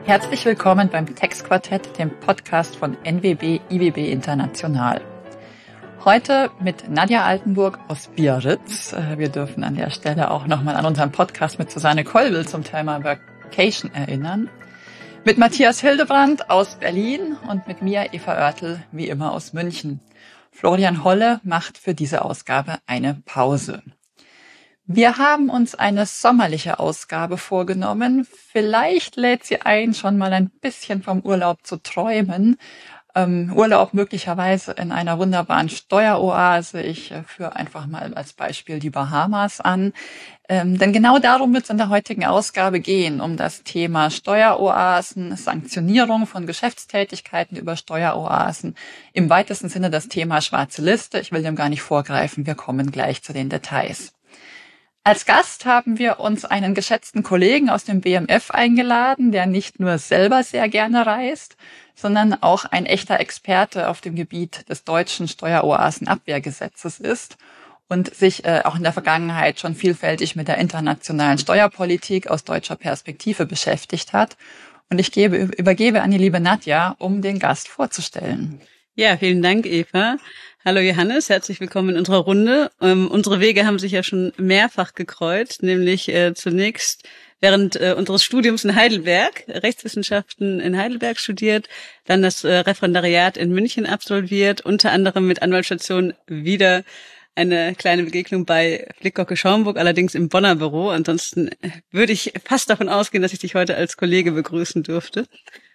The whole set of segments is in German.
Herzlich willkommen beim Textquartett, dem Podcast von NWB-IWB International. Heute mit Nadja Altenburg aus Biarritz. Wir dürfen an der Stelle auch nochmal an unseren Podcast mit Susanne Kollwill zum Thema Workation erinnern. Mit Matthias Hildebrand aus Berlin und mit mir, Eva Oertel, wie immer aus München. Florian Holle macht für diese Ausgabe eine Pause. Wir haben uns eine sommerliche Ausgabe vorgenommen. Vielleicht lädt sie ein, schon mal ein bisschen vom Urlaub zu träumen. Urlaub möglicherweise in einer wunderbaren Steueroase. Ich führe einfach mal als Beispiel die Bahamas an. Denn genau darum wird es in der heutigen Ausgabe gehen, um das Thema Steueroasen, Sanktionierung von Geschäftstätigkeiten über Steueroasen, im weitesten Sinne das Thema schwarze Liste. Ich will dem gar nicht vorgreifen, wir kommen gleich zu den Details. Als Gast haben wir uns einen geschätzten Kollegen aus dem BMF eingeladen, der nicht nur selber sehr gerne reist, sondern auch ein echter Experte auf dem Gebiet des deutschen Steueroasenabwehrgesetzes ist und sich auch in der Vergangenheit schon vielfältig mit der internationalen Steuerpolitik aus deutscher Perspektive beschäftigt hat. Und ich übergebe an die liebe Nadja, um den Gast vorzustellen. Ja, vielen Dank, Eva. Hallo Johannes, herzlich willkommen in unserer Runde. Unsere Wege haben sich ja schon mehrfach gekreuzt, nämlich zunächst während unseres Studiums in Heidelberg, Rechtswissenschaften in Heidelberg studiert, dann das Referendariat in München absolviert, unter anderem mit Anwaltsstation wieder eine kleine Begegnung bei Flickgocke-Schaumburg, allerdings im Bonner Büro. Ansonsten würde ich fast davon ausgehen, dass ich dich heute als Kollege begrüßen dürfte.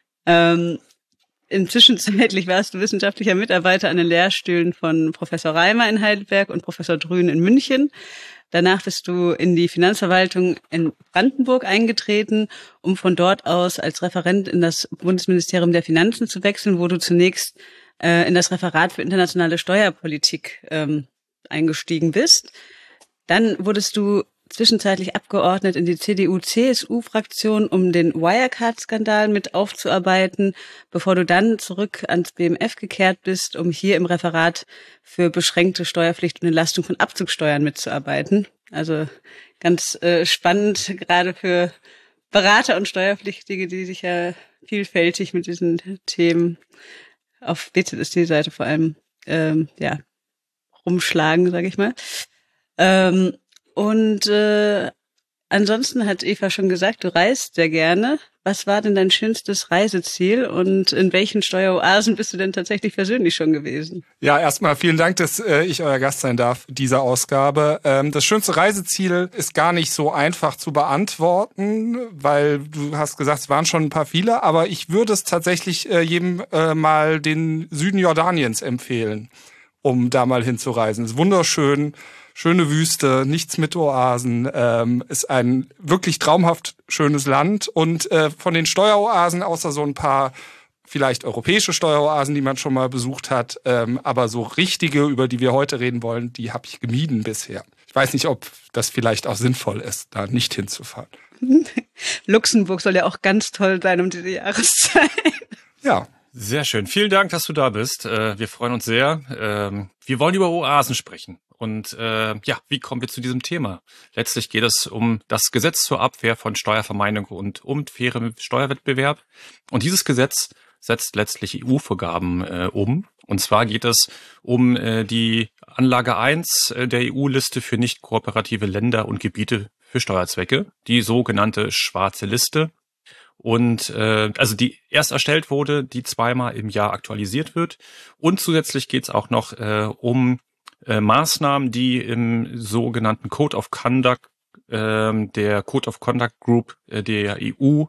Inzwischenzeitlich warst du wissenschaftlicher Mitarbeiter an den Lehrstühlen von Professor Reimer in Heidelberg und Professor Drühn in München. Danach bist du in die Finanzverwaltung in Brandenburg eingetreten, um von dort aus als Referent in das Bundesministerium der Finanzen zu wechseln, wo du zunächst in das Referat für internationale Steuerpolitik eingestiegen bist. Dann wurdest du zwischenzeitlich abgeordnet in die CDU-CSU-Fraktion, um den Wirecard-Skandal mit aufzuarbeiten, bevor du dann zurück ans BMF gekehrt bist, um hier im Referat für beschränkte Steuerpflicht und Entlastung von Abzugssteuern mitzuarbeiten. Also ganz spannend, gerade für Berater und Steuerpflichtige, die sich ja vielfältig mit diesen Themen auf BZST-Seite vor allem rumschlagen, sage ich mal. Ansonsten hat Eva schon gesagt, du reist sehr gerne. Was war denn dein schönstes Reiseziel und in welchen Steueroasen bist du denn tatsächlich persönlich schon gewesen? Ja, erstmal vielen Dank, dass ich euer Gast sein darf, dieser Ausgabe. Das schönste Reiseziel ist gar nicht so einfach zu beantworten, weil du hast gesagt, es waren schon ein paar viele, aber ich würde es tatsächlich jedem mal den Süden Jordaniens empfehlen, um da mal hinzureisen. Es ist wunderschön. Schöne Wüste, nichts mit Oasen, ist ein wirklich traumhaft schönes Land und von den Steueroasen, außer so ein paar vielleicht europäische Steueroasen, die man schon mal besucht hat, aber so richtige, über die wir heute reden wollen, die habe ich gemieden bisher. Ich weiß nicht, ob das vielleicht auch sinnvoll ist, da nicht hinzufahren. Luxemburg soll ja auch ganz toll sein um diese Jahreszeit. Ja. Sehr schön. Vielen Dank, dass du da bist. Wir freuen uns sehr. Wir wollen über Oasen sprechen. Und wie kommen wir zu diesem Thema? Letztlich geht es um das Gesetz zur Abwehr von Steuervermeidung und um fairem Steuerwettbewerb. Und dieses Gesetz setzt letztlich EU-Vorgaben um. Und zwar geht es um die Anlage 1 der EU-Liste für nicht kooperative Länder und Gebiete für Steuerzwecke, die sogenannte schwarze Liste. Und also die erst erstellt wurde, die zweimal im Jahr aktualisiert wird. Und zusätzlich geht es auch noch um Maßnahmen, die im sogenannten Code of Conduct, der Code of Conduct Group der EU,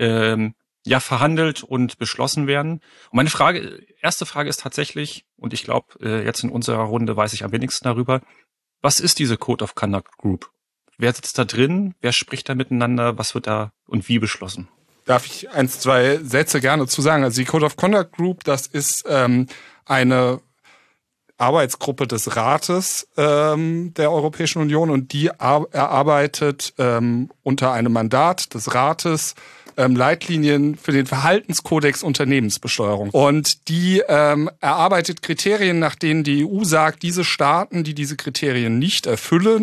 verhandelt und beschlossen werden. Und meine erste Frage ist tatsächlich, und ich glaube, jetzt in unserer Runde weiß ich am wenigsten darüber, was ist diese Code of Conduct Group? Wer sitzt da drin? Wer spricht da miteinander? Was wird da und wie beschlossen? Darf ich 1, 2 Sätze gerne zu sagen? Also die Code of Conduct Group, das ist eine Arbeitsgruppe des Rates der Europäischen Union und die erarbeitet unter einem Mandat des Rates Leitlinien für den Verhaltenskodex Unternehmensbesteuerung. Und die erarbeitet Kriterien, nach denen die EU sagt, diese Staaten, die diese Kriterien nicht erfüllen,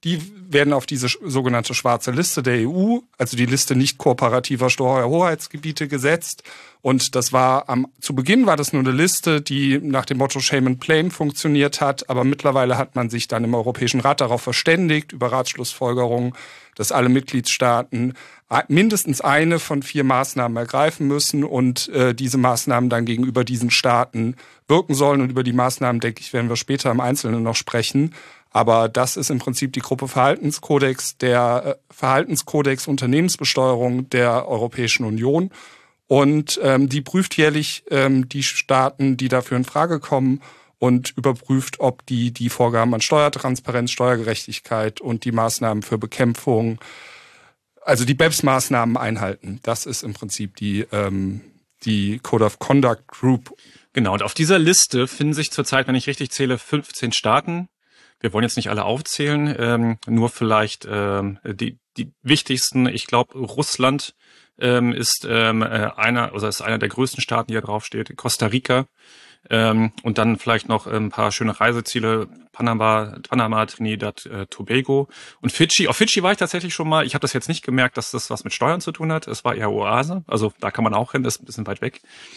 Die werden auf diese sogenannte schwarze Liste der EU, also die Liste nicht kooperativer Steuerhoheitsgebiete, gesetzt. Und das war zu Beginn war das nur eine Liste, die nach dem Motto Shame and Blame funktioniert hat. Aber mittlerweile hat man sich dann im Europäischen Rat darauf verständigt, über Ratschlussfolgerungen, dass alle Mitgliedstaaten mindestens eine von 4 Maßnahmen ergreifen müssen und diese Maßnahmen dann gegenüber diesen Staaten wirken sollen. Und über die Maßnahmen, denke ich, werden wir später im Einzelnen noch sprechen. Aber das ist im Prinzip die Gruppe Verhaltenskodex, der Verhaltenskodex Unternehmensbesteuerung der Europäischen Union. Und die prüft jährlich die Staaten, die dafür in Frage kommen, und überprüft, ob die Vorgaben an Steuertransparenz, Steuergerechtigkeit und die Maßnahmen für Bekämpfung, also die BEPS-Maßnahmen einhalten. Das ist im Prinzip die Code of Conduct Group. Genau, und auf dieser Liste finden sich zurzeit, wenn ich richtig zähle, 15 Staaten. Wir wollen jetzt nicht alle aufzählen, nur vielleicht die wichtigsten. Ich glaube, Russland ist einer der größten Staaten, die da drauf steht. Costa Rica und dann vielleicht noch ein paar schöne Reiseziele: Panama, Trinidad, Tobago und Fidschi. Auf Fidschi war ich tatsächlich schon mal. Ich habe das jetzt nicht gemerkt, dass das was mit Steuern zu tun hat. Es war eher Oase, also da kann man auch hin. Das ist ein bisschen weit weg.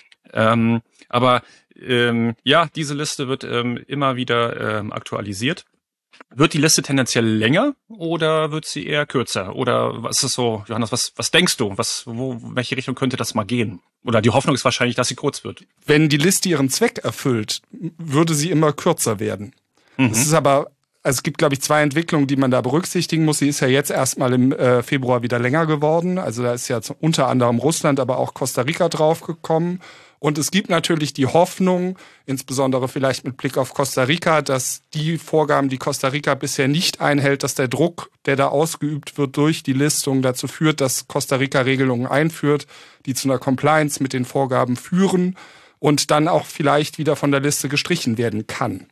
Aber diese Liste wird immer wieder aktualisiert. Wird die Liste tendenziell länger oder wird sie eher kürzer? Oder was ist so, Johannes, was denkst du? Welche Richtung könnte das mal gehen? Oder die Hoffnung ist wahrscheinlich, dass sie kurz wird. Wenn die Liste ihren Zweck erfüllt, würde sie immer kürzer werden. Es ist aber, also es gibt, glaube ich, 2 Entwicklungen, die man da berücksichtigen muss. Sie ist ja jetzt erstmal im Februar wieder länger geworden. Also da ist ja unter anderem Russland, aber auch Costa Rica draufgekommen. Und es gibt natürlich die Hoffnung, insbesondere vielleicht mit Blick auf Costa Rica, dass die Vorgaben, die Costa Rica bisher nicht einhält, dass der Druck, der da ausgeübt wird durch die Listung, dazu führt, dass Costa Rica Regelungen einführt, die zu einer Compliance mit den Vorgaben führen und dann auch vielleicht wieder von der Liste gestrichen werden kann.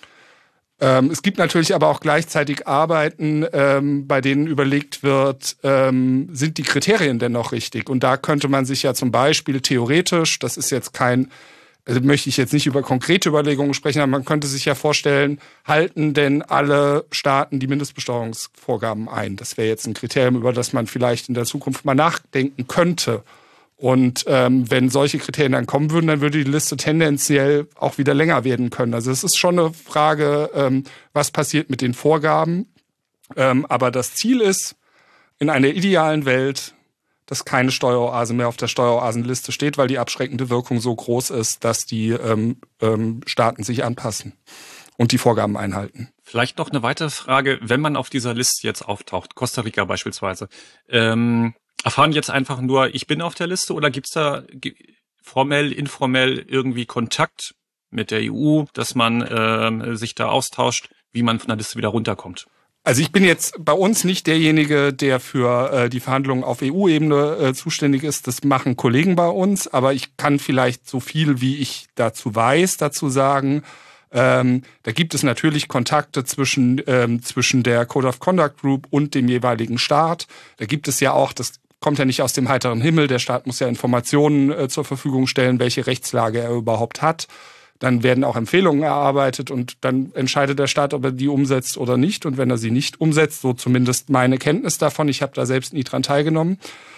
Es gibt natürlich aber auch gleichzeitig Arbeiten, bei denen überlegt wird, sind die Kriterien denn noch richtig? Und da könnte man sich ja zum Beispiel theoretisch, das ist jetzt möchte ich jetzt nicht über konkrete Überlegungen sprechen, aber man könnte sich ja vorstellen, halten denn alle Staaten die Mindestbesteuerungsvorgaben ein? Das wäre jetzt ein Kriterium, über das man vielleicht in der Zukunft mal nachdenken könnte. Und wenn solche Kriterien dann kommen würden, dann würde die Liste tendenziell auch wieder länger werden können. Also es ist schon eine Frage, was passiert mit den Vorgaben. Aber das Ziel ist, in einer idealen Welt, dass keine Steueroase mehr auf der Steueroasenliste steht, weil die abschreckende Wirkung so groß ist, dass die Staaten sich anpassen und die Vorgaben einhalten. Vielleicht noch eine weitere Frage, wenn man auf dieser Liste jetzt auftaucht, Costa Rica beispielsweise, erfahren jetzt einfach nur, ich bin auf der Liste, oder gibt's da formell, informell irgendwie Kontakt mit der EU, dass man sich da austauscht, wie man von der Liste wieder runterkommt? Also ich bin jetzt bei uns nicht derjenige, der für die Verhandlungen auf EU-Ebene zuständig ist. Das machen Kollegen bei uns, aber ich kann vielleicht so viel, wie ich dazu weiß, dazu sagen. Da gibt es natürlich Kontakte zwischen der Code of Conduct Group und dem jeweiligen Staat. Da gibt es ja auch, das kommt ja nicht aus dem heiteren Himmel, der Staat muss ja Informationen zur Verfügung stellen, welche Rechtslage er überhaupt hat. Dann werden auch Empfehlungen erarbeitet und dann entscheidet der Staat, ob er die umsetzt oder nicht. Und wenn er sie nicht umsetzt, so zumindest meine Kenntnis davon, ich habe da selbst nie dran teilgenommen,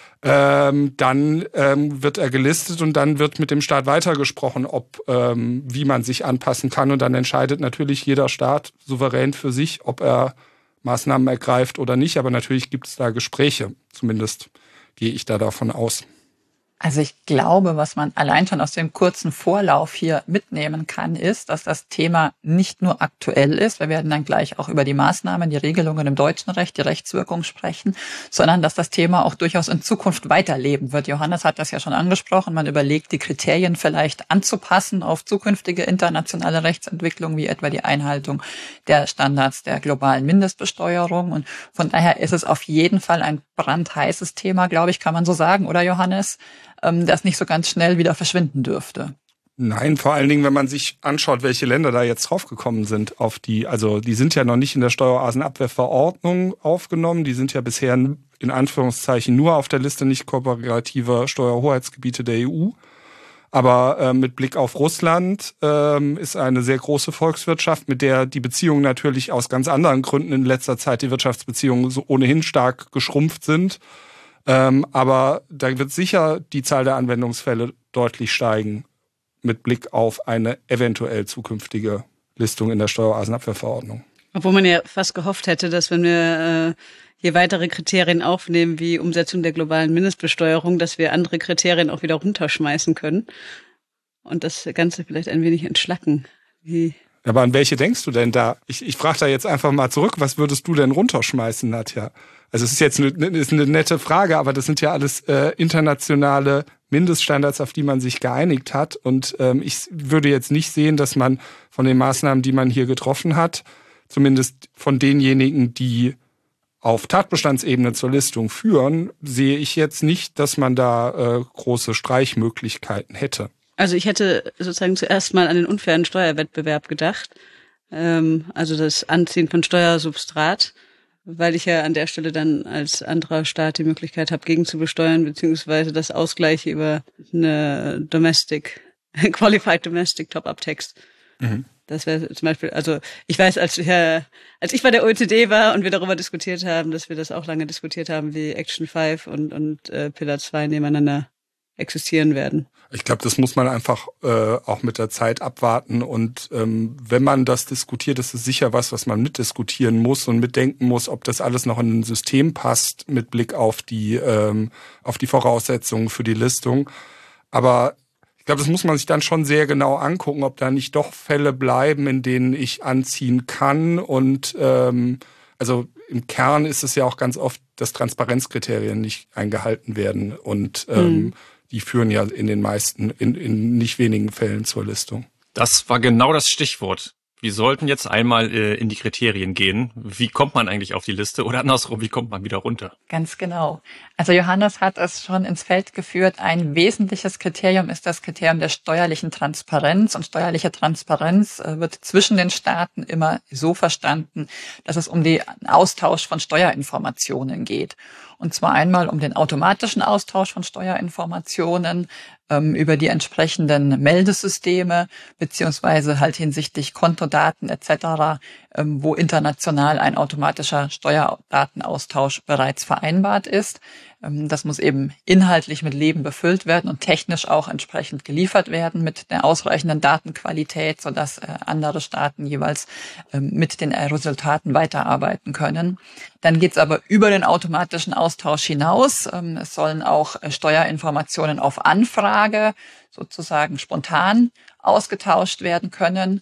dann wird er gelistet und dann wird mit dem Staat weitergesprochen, wie man sich anpassen kann. Und dann entscheidet natürlich jeder Staat souverän für sich, ob er Maßnahmen ergreift oder nicht. Aber natürlich gibt es da Gespräche, zumindest gehe ich da davon aus. Also ich glaube, was man allein schon aus dem kurzen Vorlauf hier mitnehmen kann, ist, dass das Thema nicht nur aktuell ist. Wir werden dann gleich auch über die Maßnahmen, die Regelungen im deutschen Recht, die Rechtswirkung sprechen, sondern dass das Thema auch durchaus in Zukunft weiterleben wird. Johannes hat das ja schon angesprochen. Man überlegt, die Kriterien vielleicht anzupassen auf zukünftige internationale Rechtsentwicklungen, wie etwa die Einhaltung der Standards der globalen Mindestbesteuerung. Und von daher ist es auf jeden Fall ein brandheißes Thema, glaube ich, kann man so sagen, oder Johannes? Das nicht so ganz schnell wieder verschwinden dürfte. Nein, vor allen Dingen, wenn man sich anschaut, welche Länder da jetzt draufgekommen sind die sind ja noch nicht in der Steueroasenabwehrverordnung aufgenommen, die sind ja bisher in Anführungszeichen nur auf der Liste nicht kooperativer Steuerhoheitsgebiete der EU. Aber mit Blick auf Russland ist eine sehr große Volkswirtschaft, mit der die Beziehungen natürlich aus ganz anderen Gründen in letzter Zeit, die Wirtschaftsbeziehungen so ohnehin stark geschrumpft sind. Aber da wird sicher die Zahl der Anwendungsfälle deutlich steigen mit Blick auf eine eventuell zukünftige Listung in der Steueroasenabwehrverordnung. Obwohl man ja fast gehofft hätte, dass wenn wir hier weitere Kriterien aufnehmen, wie Umsetzung der globalen Mindestbesteuerung, dass wir andere Kriterien auch wieder runterschmeißen können und das Ganze vielleicht ein wenig entschlacken. Aber an welche denkst du denn da? Ich frage da jetzt einfach mal zurück, was würdest du denn runterschmeißen, Nadja? Also es ist jetzt eine nette Frage, aber das sind ja alles internationale Mindeststandards, auf die man sich geeinigt hat. Und ich würde jetzt nicht sehen, dass man von den Maßnahmen, die man hier getroffen hat, zumindest von denjenigen, die auf Tatbestandsebene zur Listung führen, sehe ich jetzt nicht, dass man da große Streichmöglichkeiten hätte. Also ich hätte sozusagen zuerst mal an den unfairen Steuerwettbewerb gedacht, also das Anziehen von Steuersubstrat, weil ich ja an der Stelle dann als anderer Staat die Möglichkeit habe, gegenzubesteuern, beziehungsweise das Ausgleiche über eine Qualified Domestic Top-Up-Tax. Mhm. Das wäre zum Beispiel, also ich weiß, als ich bei der OECD war und wir darüber diskutiert haben, dass wir das auch lange diskutiert haben, wie Action 5 und Pillar 2 nebeneinander existieren werden. Ich glaube, das muss man einfach auch mit der Zeit abwarten. Und wenn man das diskutiert, ist es sicher was man mitdiskutieren muss und mitdenken muss, ob das alles noch in ein System passt mit Blick auf die Voraussetzungen für die Listung. Aber ich glaube, das muss man sich dann schon sehr genau angucken, ob da nicht doch Fälle bleiben, in denen ich anziehen kann. Und also im Kern ist es ja auch ganz oft, dass Transparenzkriterien nicht eingehalten werden. Und die führen ja in den meisten, in nicht wenigen Fällen zur Listung. Das war genau das Stichwort. Wir sollten jetzt einmal in die Kriterien gehen. Wie kommt man eigentlich auf die Liste? Oder andersrum, wie kommt man wieder runter? Ganz genau. Also Johannes hat es schon ins Feld geführt. Ein wesentliches Kriterium ist das Kriterium der steuerlichen Transparenz. Und steuerliche Transparenz wird zwischen den Staaten immer so verstanden, dass es um den Austausch von Steuerinformationen geht. Und zwar einmal um den automatischen Austausch von Steuerinformationen über die entsprechenden Meldesysteme, beziehungsweise halt hinsichtlich Kontodaten etc., wo international ein automatischer Steuerdatenaustausch bereits vereinbart ist. Das muss eben inhaltlich mit Leben befüllt werden und technisch auch entsprechend geliefert werden mit der ausreichenden Datenqualität, sodass andere Staaten jeweils mit den Resultaten weiterarbeiten können. Dann geht's aber über den automatischen Austausch hinaus. Es sollen auch Steuerinformationen auf Anfrage sozusagen spontan ausgetauscht werden können.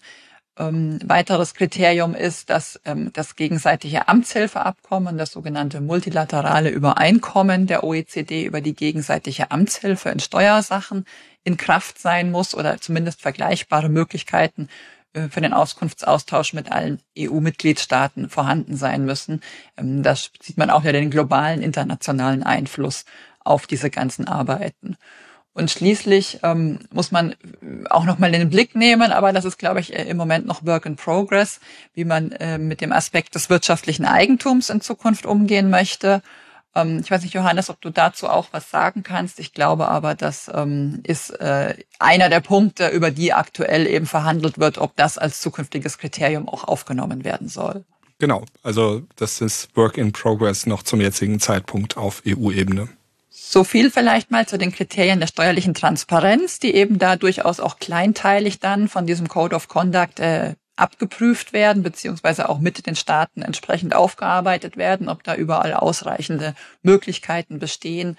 Weiteres Kriterium ist, dass das gegenseitige Amtshilfeabkommen, das sogenannte multilaterale Übereinkommen der OECD über die gegenseitige Amtshilfe in Steuersachen in Kraft sein muss oder zumindest vergleichbare Möglichkeiten für den Auskunftsaustausch mit allen EU-Mitgliedstaaten vorhanden sein müssen. Das sieht man auch ja den globalen internationalen Einfluss auf diese ganzen Arbeiten. Und schließlich muss man auch noch mal in den Blick nehmen, aber das ist, glaube ich, im Moment noch Work in Progress, wie man mit dem Aspekt des wirtschaftlichen Eigentums in Zukunft umgehen möchte. Ich weiß nicht, Johannes, ob du dazu auch was sagen kannst. Ich glaube aber, das ist einer der Punkte, über die aktuell eben verhandelt wird, ob das als zukünftiges Kriterium auch aufgenommen werden soll. Genau, also das ist Work in Progress noch zum jetzigen Zeitpunkt auf EU-Ebene. So viel vielleicht mal zu den Kriterien der steuerlichen Transparenz, die eben da durchaus auch kleinteilig dann von diesem Code of Conduct abgeprüft werden, beziehungsweise auch mit den Staaten entsprechend aufgearbeitet werden, ob da überall ausreichende Möglichkeiten bestehen,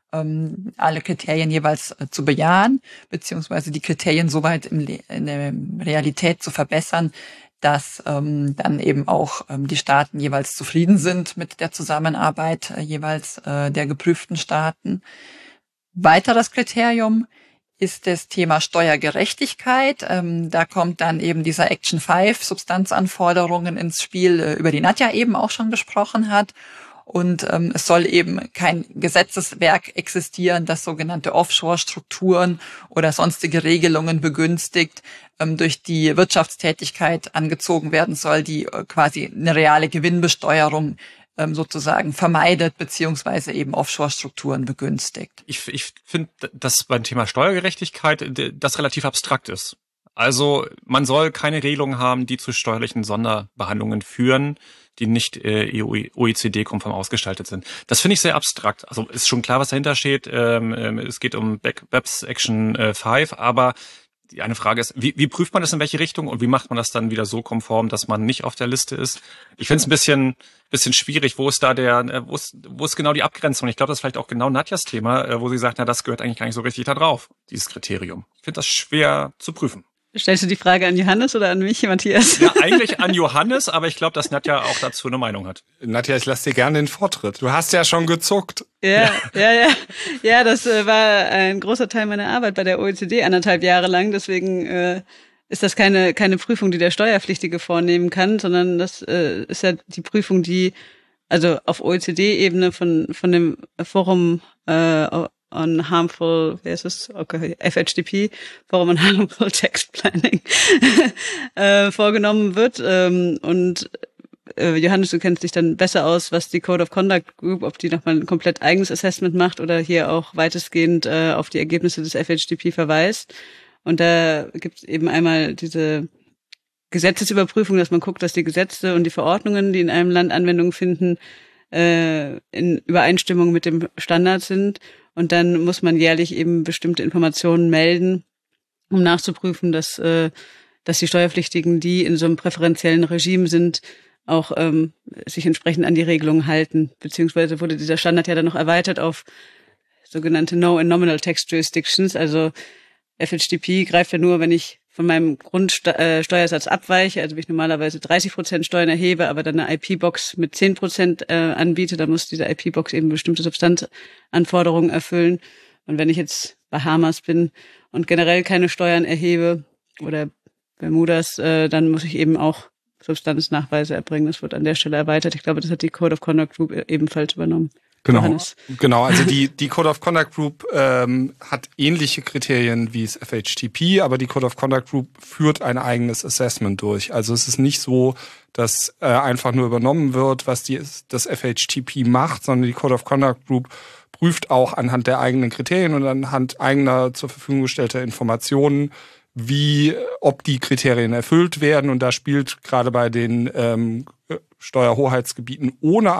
alle Kriterien jeweils zu bejahen, beziehungsweise die Kriterien soweit in der Realität zu verbessern, dass dann eben auch die Staaten jeweils zufrieden sind mit der Zusammenarbeit jeweils der geprüften Staaten. Weiteres Kriterium ist das Thema Steuergerechtigkeit. Da kommt dann eben dieser Action 5 Substanzanforderungen ins Spiel, über die Nadja eben auch schon gesprochen hat. Und es soll eben kein Gesetzeswerk existieren, das sogenannte Offshore-Strukturen oder sonstige Regelungen begünstigt, durch die Wirtschaftstätigkeit angezogen werden soll, die quasi eine reale Gewinnbesteuerung sozusagen vermeidet beziehungsweise eben Offshore-Strukturen begünstigt. Ich finde, dass beim Thema Steuergerechtigkeit das relativ abstrakt ist. Also man soll keine Regelungen haben, die zu steuerlichen Sonderbehandlungen führen, die nicht OECD-konform ausgestaltet sind. Das finde ich sehr abstrakt. Also ist schon klar, was dahinter steht. Es geht um BEPS Action 5, aber die eine Frage ist, wie prüft man das in welche Richtung und wie macht man das dann wieder so konform, dass man nicht auf der Liste ist? Ich finde es ein bisschen schwierig. Wo ist genau die Abgrenzung? Ich glaube, das ist vielleicht auch genau Nadjas Thema, wo sie sagt, na, das gehört eigentlich gar nicht so richtig da drauf, dieses Kriterium. Ich finde das schwer zu prüfen. Stellst du die Frage an Johannes oder an mich, Matthias? Ja, eigentlich an Johannes, aber ich glaube, dass Nadja auch dazu eine Meinung hat. Nadja, ich lasse dir gerne den Vortritt. Du hast ja schon gezuckt. Ja, das war ein großer Teil meiner Arbeit bei der OECD 1,5 Jahre lang. Deswegen ist das keine Prüfung, die der Steuerpflichtige vornehmen kann, sondern das ist ja die Prüfung, die also auf OECD-Ebene von dem Forum on Harmful, FHTP, Forum on Harmful Tax Planning, vorgenommen wird. Und Johannes, du kennst dich dann besser aus, was die Code of Conduct Group, ob die nochmal ein komplett eigenes Assessment macht oder hier auch weitestgehend auf die Ergebnisse des FHTP verweist. Und da gibt es eben einmal diese Gesetzesüberprüfung, dass man guckt, dass die Gesetze und die Verordnungen, die in einem Land Anwendung finden, in Übereinstimmung mit dem Standard sind. Und dann muss man jährlich eben bestimmte Informationen melden, um nachzuprüfen, dass die Steuerpflichtigen, die in so einem präferentiellen Regime sind, auch sich entsprechend an die Regelungen halten. Beziehungsweise wurde dieser Standard ja dann noch erweitert auf sogenannte No- and Nominal Tax Jurisdictions. Also FHTP greift ja nur, wenn ich von meinem Grundsteuersatz abweiche, also wenn ich normalerweise 30% Steuern erhebe, aber dann eine IP-Box mit 10% anbiete, dann muss diese IP-Box eben bestimmte Substanzanforderungen erfüllen. Und wenn ich jetzt Bahamas bin und generell keine Steuern erhebe oder Bermudas, dann muss ich eben auch Substanznachweise erbringen. Das wird an der Stelle erweitert. Ich glaube, das hat die Code of Conduct Group ebenfalls übernommen. Genau. Also die Code of Conduct Group hat ähnliche Kriterien wie das FHTP, aber die Code of Conduct Group führt ein eigenes Assessment durch. Also es ist nicht so, dass einfach nur übernommen wird, was das FHTP macht, sondern die Code of Conduct Group prüft auch anhand der eigenen Kriterien und anhand eigener zur Verfügung gestellter Informationen, ob die Kriterien erfüllt werden. Und da spielt gerade bei den Steuerhoheitsgebieten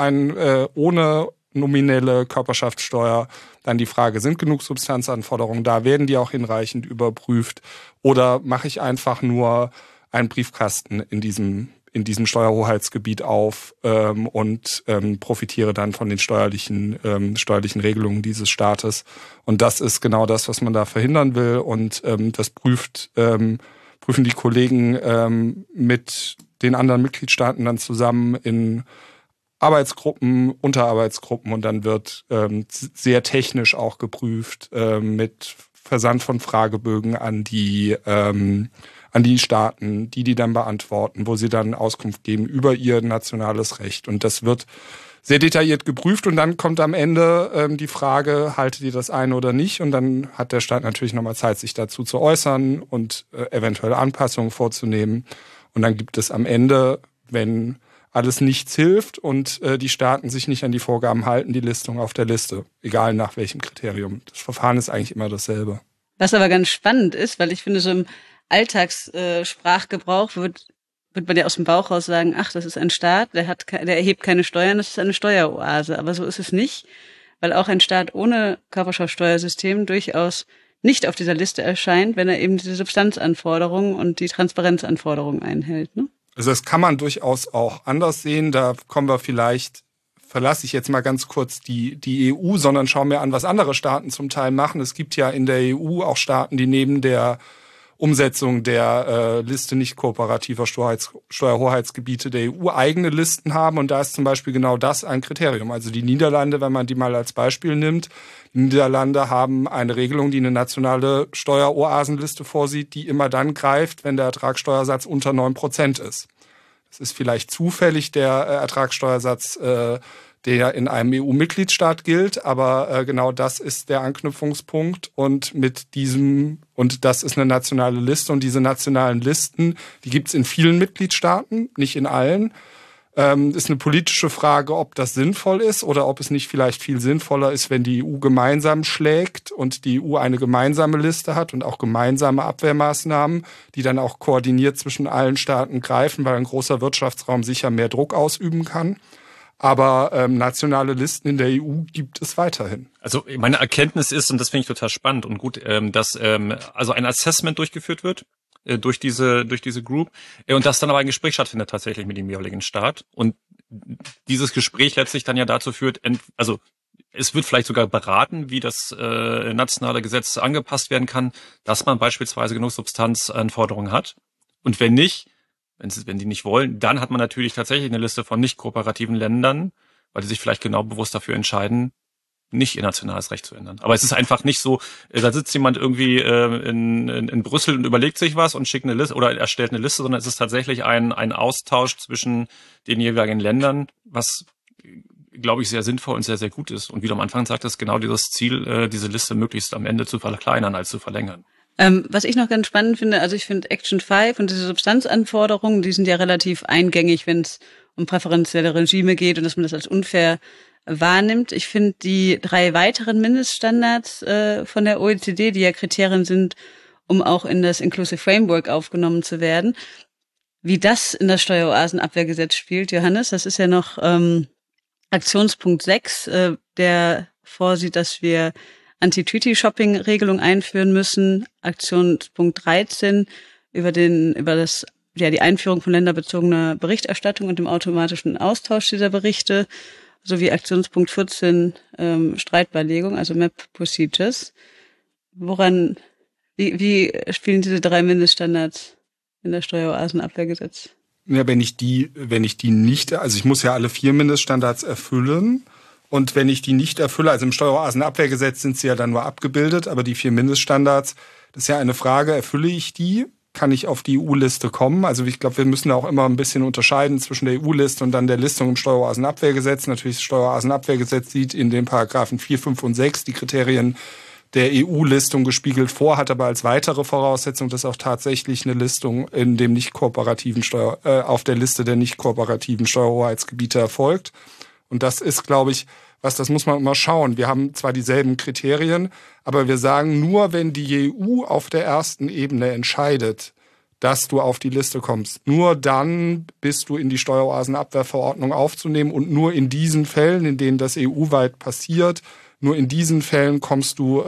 ohne nominelle Körperschaftssteuer dann die Frage, sind genug Substanzanforderungen da, werden die auch hinreichend überprüft oder mache ich einfach nur einen Briefkasten in diesem Steuerhoheitsgebiet auf und profitiere dann von den steuerlichen Regelungen dieses Staates. Und das ist genau das, was man da verhindern will. Und das prüfen die Kollegen mit den anderen Mitgliedstaaten dann zusammen in Arbeitsgruppen, Unterarbeitsgruppen, und dann wird sehr technisch auch geprüft mit Versand von Fragebögen an die Staaten, die dann beantworten, wo sie dann Auskunft geben über ihr nationales Recht. Und das wird sehr detailliert geprüft und dann kommt am Ende die Frage, haltet ihr das ein oder nicht? Und dann hat der Staat natürlich nochmal Zeit, sich dazu zu äußern und eventuelle Anpassungen vorzunehmen. Und dann gibt es am Ende, wenn alles nichts hilft und die Staaten sich nicht an die Vorgaben halten, die Listung auf der Liste, egal nach welchem Kriterium. Das Verfahren ist eigentlich immer dasselbe. Was aber ganz spannend ist, weil ich finde, so im Alltagssprachgebrauch wird man ja aus dem Bauch raus sagen, ach, das ist ein Staat, der erhebt keine Steuern, das ist eine Steueroase. Aber so ist es nicht, weil auch ein Staat ohne Körperschaftsteuersystem durchaus nicht auf dieser Liste erscheint, wenn er eben diese Substanzanforderungen und die Transparenzanforderungen einhält, ne? Also das kann man durchaus auch anders sehen. Da verlasse ich jetzt mal ganz kurz die EU, sondern schaue mir an, was andere Staaten zum Teil machen. Es gibt ja in der EU auch Staaten, die neben der Umsetzung der Liste nicht kooperativer Steuerhoheitsgebiete der EU eigene Listen haben. Und da ist zum Beispiel genau das ein Kriterium. Also die Niederlande, wenn man die mal als Beispiel nimmt, die Niederlande haben eine Regelung, die eine nationale Steueroasenliste vorsieht, die immer dann greift, wenn der Ertragssteuersatz unter 9% ist. Das ist vielleicht zufällig der Ertragssteuersatz, der in einem EU-Mitgliedstaat gilt, aber genau das ist der Anknüpfungspunkt und das ist eine nationale Liste und diese nationalen Listen, die gibt's in vielen Mitgliedstaaten, nicht in allen. Ist eine politische Frage, ob das sinnvoll ist oder ob es nicht vielleicht viel sinnvoller ist, wenn die EU gemeinsam schlägt und die EU eine gemeinsame Liste hat und auch gemeinsame Abwehrmaßnahmen, die dann auch koordiniert zwischen allen Staaten greifen, weil ein großer Wirtschaftsraum sicher mehr Druck ausüben kann. Aber nationale Listen in der EU gibt es weiterhin. Also meine Erkenntnis ist, und das finde ich total spannend und gut, dass also ein Assessment durchgeführt wird durch diese Group und dass dann aber ein Gespräch stattfindet tatsächlich mit dem jeweiligen Staat und dieses Gespräch letztlich dann ja dazu führt, also es wird vielleicht sogar beraten, wie das nationale Gesetz angepasst werden kann, dass man beispielsweise genug Substanzanforderungen hat und wenn nicht, wenn die nicht wollen, dann hat man natürlich tatsächlich eine Liste von nicht kooperativen Ländern, weil die sich vielleicht genau bewusst dafür entscheiden, nicht ihr nationales Recht zu ändern. Aber es ist einfach nicht so, da sitzt jemand irgendwie in Brüssel und überlegt sich was und schickt eine Liste oder erstellt eine Liste, sondern es ist tatsächlich ein Austausch zwischen den jeweiligen Ländern, was, glaube ich, sehr sinnvoll und sehr, sehr gut ist. Und wie du am Anfang sagtest, genau dieses Ziel, diese Liste möglichst am Ende zu verkleinern als zu verlängern. Was ich noch ganz spannend finde, also ich finde Action 5 und diese Substanzanforderungen, die sind ja relativ eingängig, wenn es um präferenzielle Regime geht und dass man das als unfair wahrnimmt. Ich finde die 3 weiteren Mindeststandards von der OECD, die ja Kriterien sind, um auch in das Inclusive Framework aufgenommen zu werden, wie das in das Steueroasenabwehrgesetz spielt, Johannes, das ist ja noch Aktionspunkt 6, der vorsieht, dass wir Anti-Duty-Shopping-Regelung einführen müssen. Aktionspunkt 13 über die Einführung von länderbezogener Berichterstattung und dem automatischen Austausch dieser Berichte, sowie Aktionspunkt 14 Streitbeilegung, also MAP Procedures. Wie spielen diese 3 Mindeststandards in das Steueroasenabwehrgesetz? Ja, wenn ich die nicht, also ich muss ja alle 4 Mindeststandards erfüllen. Und wenn ich die nicht erfülle, also im Steueroasenabwehrgesetz sind sie ja dann nur abgebildet, aber die 4 Mindeststandards, das ist ja eine Frage, erfülle ich die? Kann ich auf die EU-Liste kommen? Also ich glaube, wir müssen auch immer ein bisschen unterscheiden zwischen der EU-Liste und dann der Listung im Steueroasenabwehrgesetz. Natürlich, das Steueroasenabwehrgesetz sieht in den Paragraphen 4, 5 und 6 die Kriterien der EU-Listung gespiegelt vor, hat aber als weitere Voraussetzung, dass auch tatsächlich eine Listung in dem nicht kooperativen auf der Liste der nicht kooperativen Steuerhoheitsgebiete erfolgt. Und das ist, glaube ich, das muss man immer schauen. Wir haben zwar dieselben Kriterien, aber wir sagen nur, wenn die EU auf der ersten Ebene entscheidet, dass du auf die Liste kommst, nur dann bist du in die Steueroasenabwehrverordnung aufzunehmen und nur in diesen Fällen, in denen das EU-weit passiert, nur in diesen Fällen kommst du,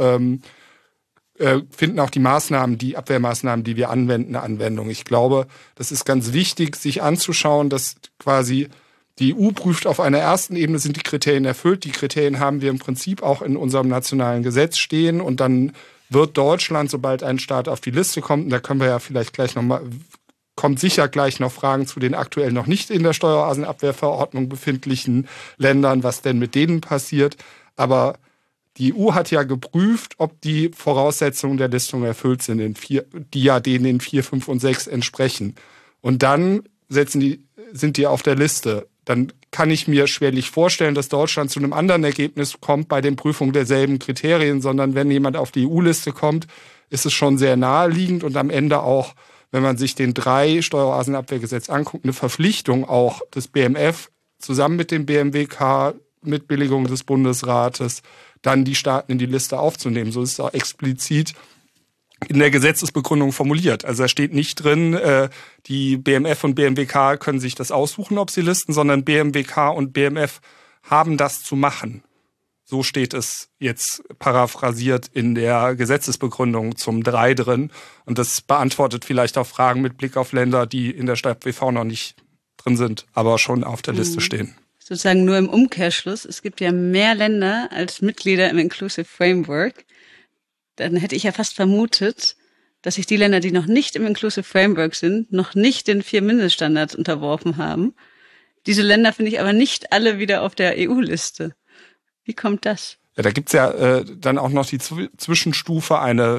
finden auch die Abwehrmaßnahmen, die wir anwenden, eine Anwendung. Ich glaube, das ist ganz wichtig, sich anzuschauen, dass quasi die EU prüft auf einer ersten Ebene, sind die Kriterien erfüllt. Die Kriterien haben wir im Prinzip auch in unserem nationalen Gesetz stehen. Und dann wird Deutschland, sobald ein Staat auf die Liste kommt, und da können wir ja vielleicht gleich nochmal, kommt sicher gleich noch Fragen zu den aktuell noch nicht in der Steueroasenabwehrverordnung befindlichen Ländern, was denn mit denen passiert. Aber die EU hat ja geprüft, ob die Voraussetzungen der Listung erfüllt sind, die ja denen in 4, 5 und 6 entsprechen. Und dann sind die auf der Liste. Dann kann ich mir schwerlich vorstellen, dass Deutschland zu einem anderen Ergebnis kommt bei den Prüfungen derselben Kriterien, sondern wenn jemand auf die EU-Liste kommt, ist es schon sehr naheliegend und am Ende auch, wenn man sich den 3 Steueroasenabwehrgesetz anguckt, eine Verpflichtung auch des BMF zusammen mit dem BMWK, mit Billigung des Bundesrates, dann die Staaten in die Liste aufzunehmen. So ist es auch explizit in der Gesetzesbegründung formuliert. Also da steht nicht drin, die BMF und BMWK können sich das aussuchen, ob sie listen, sondern BMWK und BMF haben das zu machen. So steht es jetzt paraphrasiert in der Gesetzesbegründung zum 3 drin. Und das beantwortet vielleicht auch Fragen mit Blick auf Länder, die in der StBV noch nicht drin sind, aber schon auf der Liste stehen. Sozusagen nur im Umkehrschluss, es gibt ja mehr Länder als Mitglieder im Inclusive Framework. Dann hätte ich ja fast vermutet, dass sich die Länder, die noch nicht im Inclusive Framework sind, noch nicht den 4 Mindeststandards unterworfen haben. Diese Länder finde ich aber nicht alle wieder auf der EU-Liste. Wie kommt das? Ja, da gibt's ja dann auch noch die Zwischenstufe,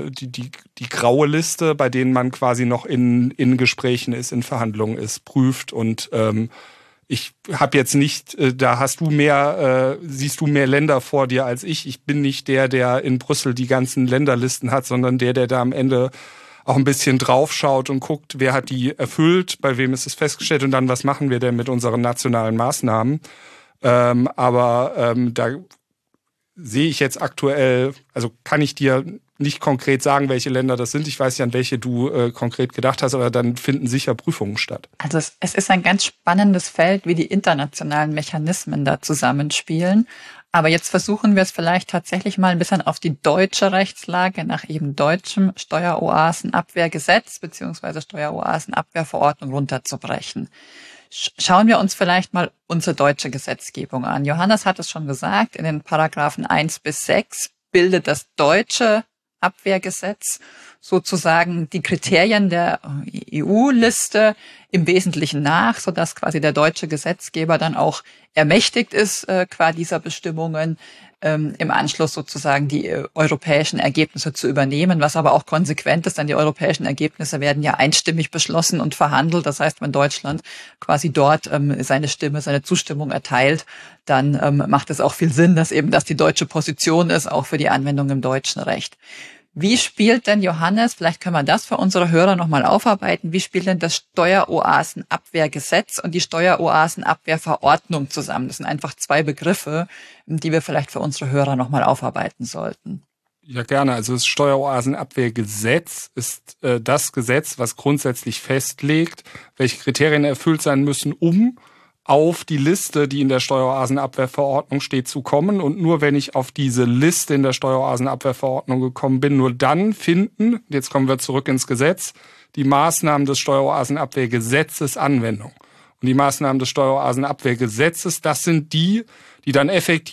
die graue Liste, bei denen man quasi noch in Gesprächen ist, in Verhandlungen ist, prüft und ich habe jetzt nicht, da hast du siehst du mehr Länder vor dir als ich. Ich bin nicht der in Brüssel die ganzen Länderlisten hat, sondern der da am Ende auch ein bisschen draufschaut und guckt, wer hat die erfüllt, bei wem ist es festgestellt und dann, was machen wir denn mit unseren nationalen Maßnahmen. Aber da sehe ich jetzt aktuell, also kann ich dir nicht konkret sagen, welche Länder das sind. Ich weiß nicht, an welche du konkret gedacht hast, aber dann finden sicher Prüfungen statt. Also es ist ein ganz spannendes Feld, wie die internationalen Mechanismen da zusammenspielen. Aber jetzt versuchen wir es vielleicht tatsächlich mal ein bisschen auf die deutsche Rechtslage nach eben deutschem Steueroasenabwehrgesetz bzw. Steueroasenabwehrverordnung runterzubrechen. Schauen wir uns vielleicht mal unsere deutsche Gesetzgebung an. Johannes hat es schon gesagt, in den Paragraphen 1 bis 6 bildet das deutsche Abwehrgesetz sozusagen die Kriterien der EU-Liste im Wesentlichen nach, sodass quasi der deutsche Gesetzgeber dann auch ermächtigt ist, qua dieser Bestimmungen im Anschluss sozusagen die europäischen Ergebnisse zu übernehmen, was aber auch konsequent ist, denn die europäischen Ergebnisse werden ja einstimmig beschlossen und verhandelt. Das heißt, wenn Deutschland quasi dort seine Zustimmung erteilt, dann macht es auch viel Sinn, dass eben das die deutsche Position ist, auch für die Anwendung im deutschen Recht. Wie spielt denn Johannes, vielleicht können wir das für unsere Hörer nochmal aufarbeiten, wie spielt denn das Steueroasenabwehrgesetz und die Steueroasenabwehrverordnung zusammen? Das sind einfach zwei Begriffe, die wir vielleicht für unsere Hörer nochmal aufarbeiten sollten. Ja, gerne. Also das Steueroasenabwehrgesetz ist das Gesetz, was grundsätzlich festlegt, welche Kriterien erfüllt sein müssen, um auf die Liste, die in der Steueroasenabwehrverordnung steht, zu kommen. Und nur wenn ich auf diese Liste in der Steueroasenabwehrverordnung gekommen bin, nur dann finden, jetzt kommen wir zurück ins Gesetz, die Maßnahmen des Steueroasenabwehrgesetzes Anwendung. Und die Maßnahmen des Steueroasenabwehrgesetzes, das sind die dann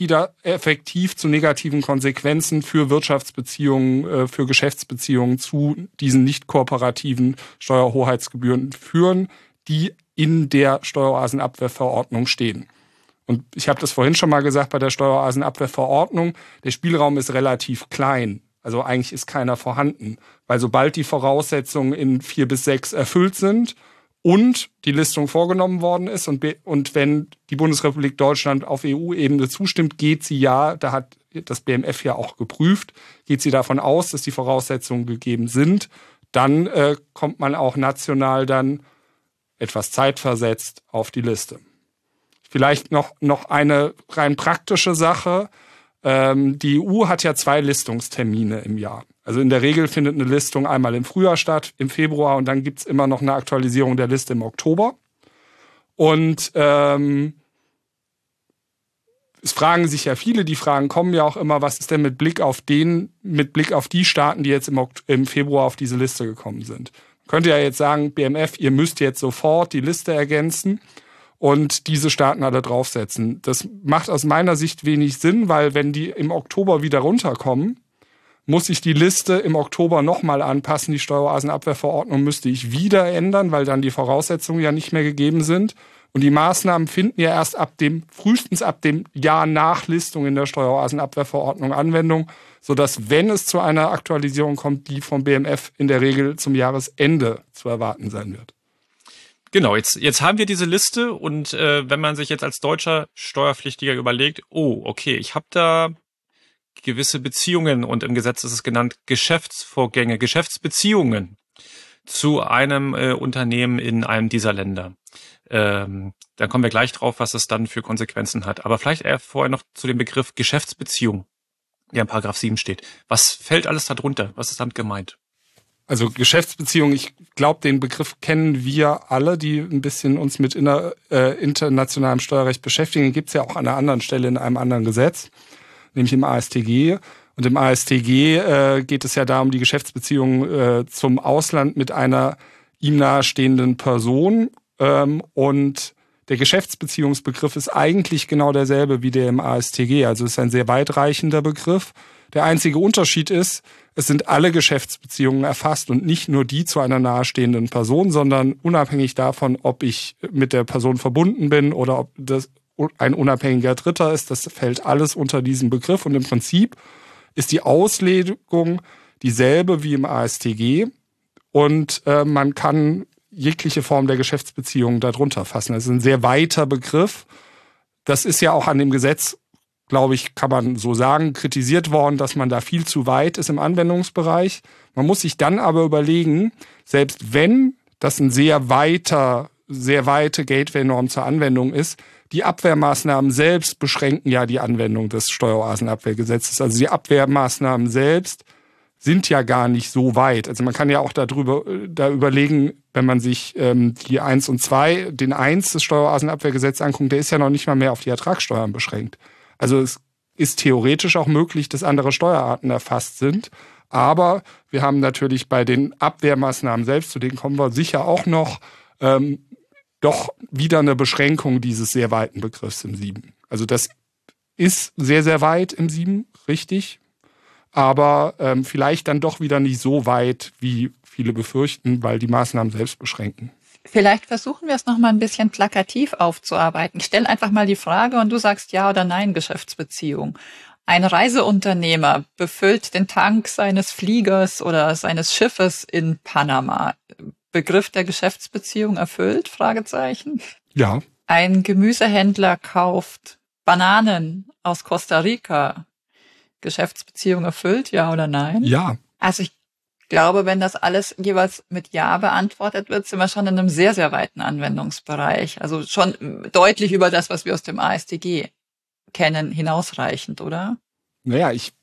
effektiv zu negativen Konsequenzen für Wirtschaftsbeziehungen, für Geschäftsbeziehungen zu diesen nicht kooperativen Steuerhoheitsgebühren führen, die in der Steueroasenabwehrverordnung stehen. Und ich habe das vorhin schon mal gesagt, bei der Steueroasenabwehrverordnung, der Spielraum ist relativ klein. Also eigentlich ist keiner vorhanden. Weil sobald die Voraussetzungen in 4 bis 6 erfüllt sind und die Listung vorgenommen worden ist und wenn die Bundesrepublik Deutschland auf EU-Ebene zustimmt, geht sie da hat das BMF ja auch geprüft, geht sie davon aus, dass die Voraussetzungen gegeben sind, dann kommt man auch national dann etwas zeitversetzt auf die Liste. Vielleicht noch eine rein praktische Sache. Die EU hat ja 2 Listungstermine im Jahr. Also in der Regel findet eine Listung einmal im Frühjahr statt, im Februar und dann gibt's immer noch eine Aktualisierung der Liste im Oktober. Und es fragen sich ja viele, die Fragen kommen ja auch immer, was ist denn mit Blick auf die Staaten, die jetzt im Februar auf diese Liste gekommen sind. Könnte ja jetzt sagen, BMF, ihr müsst jetzt sofort die Liste ergänzen und diese Staaten alle draufsetzen. Das macht aus meiner Sicht wenig Sinn, weil wenn die im Oktober wieder runterkommen, muss ich die Liste im Oktober nochmal anpassen. Die Steueroasenabwehrverordnung müsste ich wieder ändern, weil dann die Voraussetzungen ja nicht mehr gegeben sind. Und die Maßnahmen finden ja erst frühestens ab dem Jahr nach Listung in der Steueroasenabwehrverordnung Anwendung, sodass, wenn es zu einer Aktualisierung kommt, die vom BMF in der Regel zum Jahresende zu erwarten sein wird. Genau, jetzt haben wir diese Liste und wenn man sich jetzt als deutscher Steuerpflichtiger überlegt, oh, okay, ich habe da gewisse Beziehungen und im Gesetz ist es genannt Geschäftsvorgänge, Geschäftsbeziehungen zu einem Unternehmen in einem dieser Länder. Dann kommen wir gleich drauf, was es dann für Konsequenzen hat. Aber vielleicht eher vorher noch zu dem Begriff Geschäftsbeziehung, der in Paragraph 7 steht. Was fällt alles darunter? Was ist damit gemeint? Also Geschäftsbeziehung, ich glaube, den Begriff kennen wir alle, die ein bisschen uns mit internationalem Steuerrecht beschäftigen. Gibt es ja auch an einer anderen Stelle in einem anderen Gesetz, nämlich im AStG. Und im AStG geht es ja darum, die Geschäftsbeziehung zum Ausland mit einer ihm nahestehenden Person. Und der Geschäftsbeziehungsbegriff ist eigentlich genau derselbe wie der im AStG. Also es ist ein sehr weitreichender Begriff. Der einzige Unterschied ist, es sind alle Geschäftsbeziehungen erfasst und nicht nur die zu einer nahestehenden Person, sondern unabhängig davon, ob ich mit der Person verbunden bin oder ob das ein unabhängiger Dritter ist, das fällt alles unter diesen Begriff. Und im Prinzip ist die Auslegung dieselbe wie im AStG und man kann jegliche Form der Geschäftsbeziehungen darunter fassen. Das ist ein sehr weiter Begriff. Das ist ja auch an dem Gesetz glaube ich, kann man so sagen, kritisiert worden, dass man da viel zu weit ist im Anwendungsbereich. Man muss sich dann aber überlegen, selbst wenn das ein sehr weite Gateway-Norm zur Anwendung ist, die Abwehrmaßnahmen selbst beschränken ja die Anwendung des Steueroasenabwehrgesetzes. Also die Abwehrmaßnahmen selbst sind ja gar nicht so weit. Also man kann ja auch da überlegen, wenn man sich die 1 und 2, den 1 des Steueroasenabwehrgesetzes anguckt, der ist ja noch nicht mal mehr auf die Ertragssteuern beschränkt. Also es ist theoretisch auch möglich, dass andere Steuerarten erfasst sind. Aber wir haben natürlich bei den Abwehrmaßnahmen selbst, zu denen kommen wir sicher auch noch, doch wieder eine Beschränkung dieses sehr weiten Begriffs im 7. Also das ist sehr, sehr weit im 7, richtig. Aber vielleicht dann doch wieder nicht so weit, wie viele befürchten, weil die Maßnahmen selbst beschränken. Vielleicht versuchen wir es noch mal ein bisschen plakativ aufzuarbeiten. Ich stelle einfach mal die Frage und du sagst ja oder nein, Geschäftsbeziehung. Ein Reiseunternehmer befüllt den Tank seines Fliegers oder seines Schiffes in Panama. Begriff der Geschäftsbeziehung erfüllt? Fragezeichen. Ja. Ein Gemüsehändler kauft Bananen aus Costa Rica. Geschäftsbeziehung erfüllt, ja oder nein? Ja. Also ich glaube, wenn das alles jeweils mit Ja beantwortet wird, sind wir schon in einem sehr, sehr weiten Anwendungsbereich. Also schon deutlich über das, was wir aus dem AStG kennen, hinausreichend, oder? Naja, ich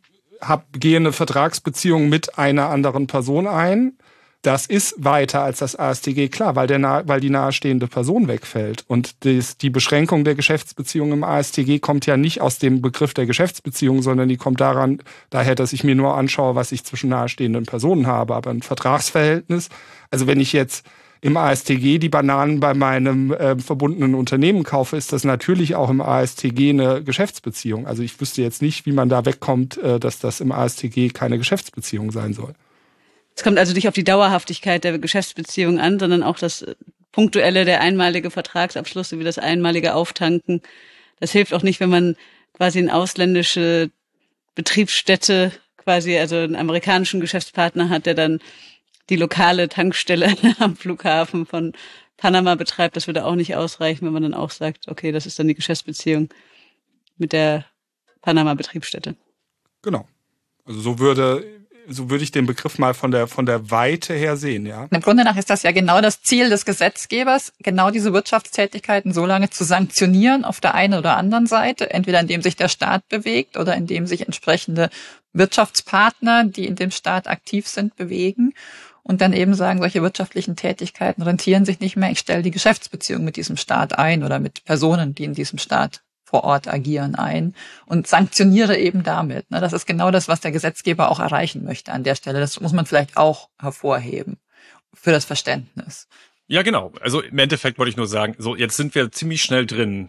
gehe eine Vertragsbeziehung mit einer anderen Person ein. Das ist weiter als das AStG, klar, weil die nahestehende Person wegfällt. Und die Beschränkung der Geschäftsbeziehung im AStG kommt ja nicht aus dem Begriff der Geschäftsbeziehung, sondern die kommt daher, dass ich mir nur anschaue, was ich zwischen nahestehenden Personen habe. Aber ein Vertragsverhältnis, also wenn ich jetzt im AStG die Bananen bei meinem verbundenen Unternehmen kaufe, ist das natürlich auch im AStG eine Geschäftsbeziehung. Also ich wüsste jetzt nicht, wie man da wegkommt, dass das im AStG keine Geschäftsbeziehung sein soll. Es kommt also nicht auf die Dauerhaftigkeit der Geschäftsbeziehung an, sondern auch das punktuelle, der einmalige Vertragsabschluss sowie das einmalige Auftanken. Das hilft auch nicht, wenn man quasi eine ausländische Betriebsstätte, quasi also einen amerikanischen Geschäftspartner hat, der dann die lokale Tankstelle am Flughafen von Panama betreibt. Das würde auch nicht ausreichen, wenn man dann auch sagt, okay, das ist dann die Geschäftsbeziehung mit der Panama-Betriebsstätte. Genau. Also so würde ich den Begriff mal von der Weite her sehen, ja. Im Grunde nach ist das ja genau das Ziel des Gesetzgebers, genau diese Wirtschaftstätigkeiten so lange zu sanktionieren auf der einen oder anderen Seite, entweder indem sich der Staat bewegt oder indem sich entsprechende Wirtschaftspartner, die in dem Staat aktiv sind, bewegen und dann eben sagen, solche wirtschaftlichen Tätigkeiten rentieren sich nicht mehr. Ich stelle die Geschäftsbeziehung mit diesem Staat ein oder mit Personen, die in diesem Staat vor Ort agieren, ein und sanktioniere eben damit. Das ist genau das, was der Gesetzgeber auch erreichen möchte an der Stelle. Das muss man vielleicht auch hervorheben für das Verständnis. Ja, genau. Also im Endeffekt wollte ich nur sagen, so jetzt sind wir ziemlich schnell drin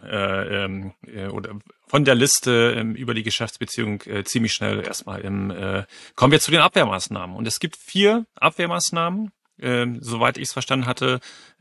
oder von der Liste über die Geschäftsbeziehung ziemlich schnell erstmal kommen wir zu den Abwehrmaßnahmen. Und es gibt 4 Abwehrmaßnahmen, soweit ich es verstanden hatte,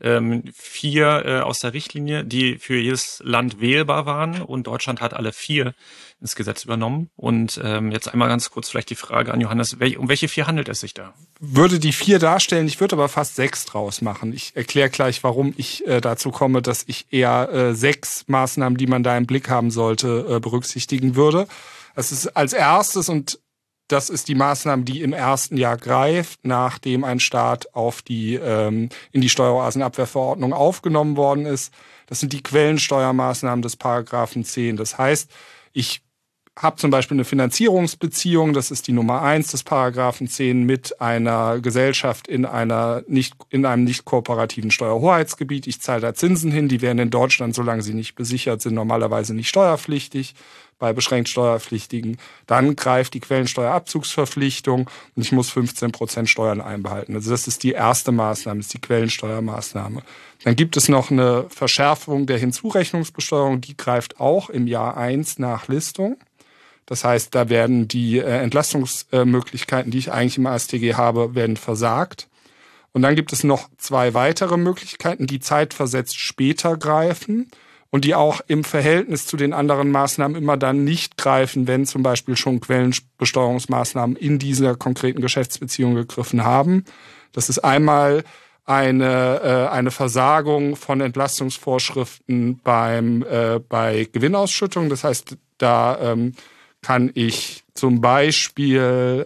4 aus der Richtlinie, die für jedes Land wählbar waren. Und Deutschland hat alle 4 ins Gesetz übernommen. Und jetzt einmal ganz kurz vielleicht die Frage an Johannes, um welche 4 handelt es sich da? Würde die 4 darstellen, ich würde aber fast 6 draus machen. Ich erkläre gleich, warum ich dazu komme, dass ich eher 6 Maßnahmen, die man da im Blick haben sollte, berücksichtigen würde. Das ist als erstes, und das ist die Maßnahme, die im ersten Jahr greift, nachdem ein Staat in die Steueroasenabwehrverordnung aufgenommen worden ist. Das sind die Quellensteuermaßnahmen des Paragraphen 10. Das heißt, ich habe zum Beispiel eine Finanzierungsbeziehung, das ist die Nummer 1 des Paragraphen 10, mit einer Gesellschaft in einem nicht kooperativen Steuerhoheitsgebiet. Ich zahle da Zinsen hin, die werden in Deutschland, solange sie nicht besichert sind, normalerweise nicht steuerpflichtig. Bei beschränkt Steuerpflichtigen. Dann greift die Quellensteuerabzugsverpflichtung und ich muss 15% Steuern einbehalten. Also das ist die erste Maßnahme, ist die Quellensteuermaßnahme. Dann gibt es noch eine Verschärfung der Hinzurechnungsbesteuerung, die greift auch im Jahr 1 nach Listung. Das heißt, da werden die Entlastungsmöglichkeiten, die ich eigentlich im AStG habe, werden versagt. Und dann gibt es noch 2 weitere Möglichkeiten, die zeitversetzt später greifen und die auch im Verhältnis zu den anderen Maßnahmen immer dann nicht greifen, wenn zum Beispiel schon Quellenbesteuerungsmaßnahmen in dieser konkreten Geschäftsbeziehung gegriffen haben. Das ist einmal eine Versagung von Entlastungsvorschriften bei Gewinnausschüttung. Das heißt, Da kann ich zum Beispiel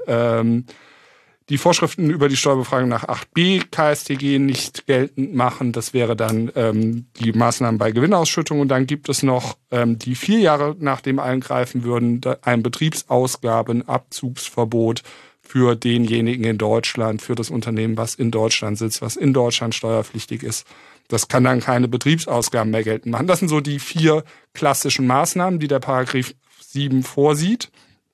die Vorschriften über die Steuerbefreiung nach 8b KStG nicht geltend machen. Das wäre dann die Maßnahmen bei Gewinnausschüttung. Und dann gibt es noch die 4 Jahre nach dem Eingreifen würden ein Betriebsausgabenabzugsverbot für denjenigen in Deutschland, für das Unternehmen, was in Deutschland sitzt, was in Deutschland steuerpflichtig ist. Das kann dann keine Betriebsausgaben mehr geltend machen. Das sind so die 4 klassischen Maßnahmen, die der Paragraph 7 vorsieht.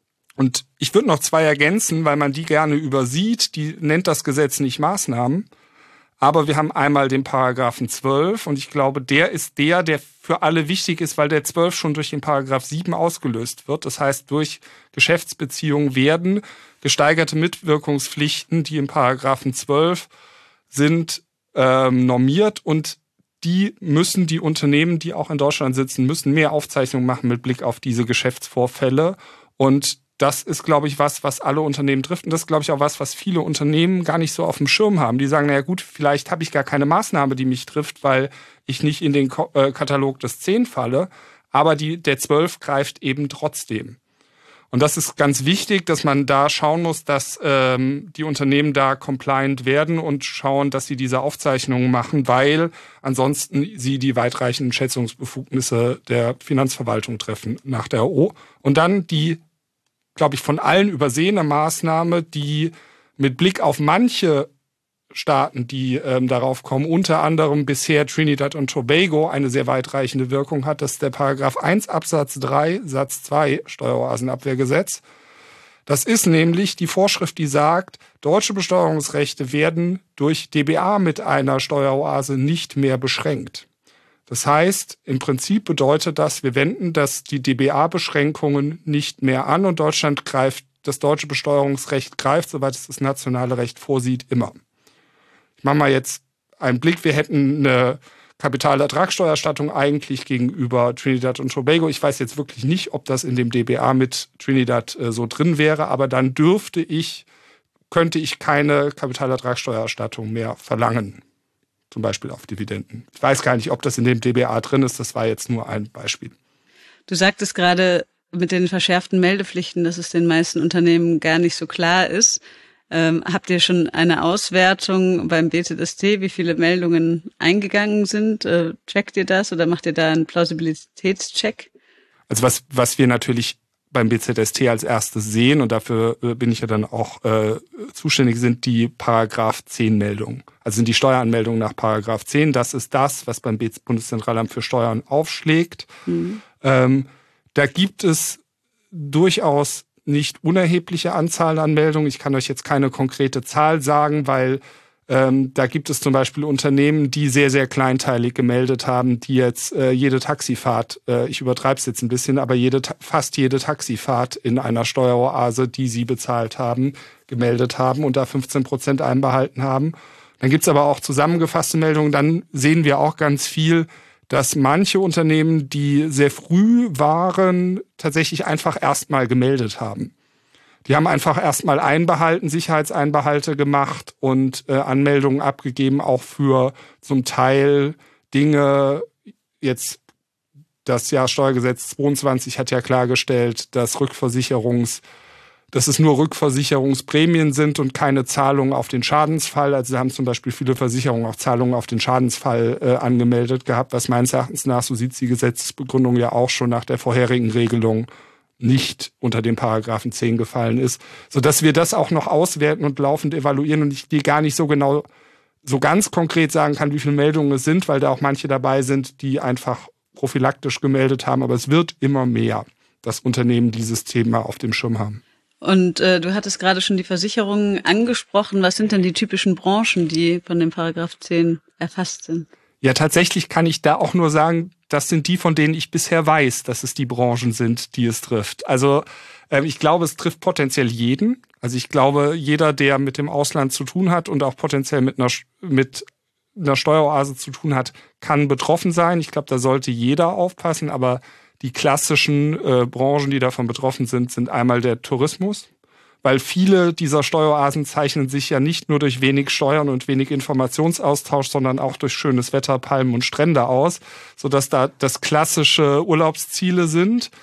Und ich würde noch 2 ergänzen, weil man die gerne übersieht. Die nennt das Gesetz nicht Maßnahmen. Aber wir haben einmal den Paragraphen 12 und ich glaube, der ist der für alle wichtig ist, weil der 12 schon durch den Paragraph 7 ausgelöst wird. Das heißt, durch Geschäftsbeziehungen werden gesteigerte Mitwirkungspflichten, die im Paragraphen 12 sind, normiert und die müssen die Unternehmen, die auch in Deutschland sitzen, müssen mehr Aufzeichnungen machen mit Blick auf diese Geschäftsvorfälle. Und das ist, glaube ich, was alle Unternehmen trifft. Und das ist, glaube ich, auch was viele Unternehmen gar nicht so auf dem Schirm haben. Die sagen, naja gut, vielleicht habe ich gar keine Maßnahme, die mich trifft, weil ich nicht in den Katalog des 10 falle. Aber der 12 greift eben trotzdem. Und das ist ganz wichtig, dass man da schauen muss, dass die Unternehmen da compliant werden und schauen, dass sie diese Aufzeichnungen machen, weil ansonsten sie die weitreichenden Schätzungsbefugnisse der Finanzverwaltung treffen nach der AO. Und dann die, glaube ich, von allen übersehene Maßnahme, die mit Blick auf manche Staaten, die darauf kommen, unter anderem bisher Trinidad und Tobago, eine sehr weitreichende Wirkung hat, das ist der Paragraph 1 Absatz 3 Satz 2 Steueroasenabwehrgesetz. Das ist nämlich die Vorschrift, die sagt, deutsche Besteuerungsrechte werden durch DBA mit einer Steueroase nicht mehr beschränkt. Das heißt, im Prinzip bedeutet das, wir wenden die DBA-Beschränkungen nicht mehr an und Deutschland greift, das deutsche Besteuerungsrecht greift, soweit es das nationale Recht vorsieht, immer. Ich mache mal jetzt einen Blick. Wir hätten eine Kapitalertragssteuererstattung eigentlich gegenüber Trinidad und Tobago. Ich weiß jetzt wirklich nicht, ob das in dem DBA mit Trinidad so drin wäre, aber dann könnte ich keine Kapitalertragssteuererstattung mehr verlangen. Zum Beispiel auf Dividenden. Ich weiß gar nicht, ob das in dem DBA drin ist. Das war jetzt nur ein Beispiel. Du sagtest gerade mit den verschärften Meldepflichten, dass es den meisten Unternehmen gar nicht so klar ist. Habt ihr schon eine Auswertung beim BZST, wie viele Meldungen eingegangen sind? Checkt ihr das oder macht ihr da einen Plausibilitätscheck? Also was wir natürlich beim BZST als erstes sehen, und dafür bin ich ja dann auch zuständig, sind die Paragraph 10 Meldungen. Also sind die Steueranmeldungen nach Paragraph 10. Das ist das, was beim Bundeszentralamt für Steuern aufschlägt. Mhm. Da gibt es durchaus nicht unerhebliche Anzahl an Meldungen. Ich kann euch jetzt keine konkrete Zahl sagen, weil da gibt es zum Beispiel Unternehmen, die sehr, sehr kleinteilig gemeldet haben, die jetzt jede Taxifahrt, ich übertreibe es jetzt ein bisschen, aber fast jede Taxifahrt in einer Steueroase, die sie bezahlt haben, gemeldet haben und da 15% einbehalten haben. Dann gibt's aber auch zusammengefasste Meldungen. Dann sehen wir auch ganz viel, dass manche Unternehmen, die sehr früh waren, tatsächlich einfach erstmal gemeldet haben. Die haben einfach erstmal einbehalten, Sicherheitseinbehalte gemacht und Anmeldungen abgegeben, auch für zum Teil Dinge. Jetzt das Steuergesetz 22 hat ja klargestellt, dass es nur Rückversicherungsprämien sind und keine Zahlungen auf den Schadensfall. Also da haben zum Beispiel viele Versicherungen auch Zahlungen auf den Schadensfall angemeldet gehabt, was meines Erachtens nach, so sieht die Gesetzesbegründung ja auch schon nach der vorherigen Regelung, nicht unter den Paragraphen 10 gefallen ist, sodass wir das auch noch auswerten und laufend evaluieren und ich dir gar nicht so genau, so ganz konkret sagen kann, wie viele Meldungen es sind, weil da auch manche dabei sind, die einfach prophylaktisch gemeldet haben, aber es wird immer mehr, dass Unternehmen dieses Thema auf dem Schirm haben. Und du hattest gerade schon die Versicherungen angesprochen. Was sind denn die typischen Branchen, die von dem Paragraph 10 erfasst sind? Ja, tatsächlich kann ich da auch nur sagen, das sind die, von denen ich bisher weiß, dass es die Branchen sind, die es trifft. Also ich glaube, es trifft potenziell jeden. Also ich glaube, jeder, der mit dem Ausland zu tun hat und auch potenziell mit einer Steueroase zu tun hat, kann betroffen sein. Ich glaube, da sollte jeder aufpassen. Aber die klassischen Branchen, die davon betroffen sind, sind einmal der Tourismus. Weil viele dieser Steueroasen zeichnen sich ja nicht nur durch wenig Steuern und wenig Informationsaustausch, sondern auch durch schönes Wetter, Palmen und Strände aus, sodass da das klassische Urlaubsziele sind.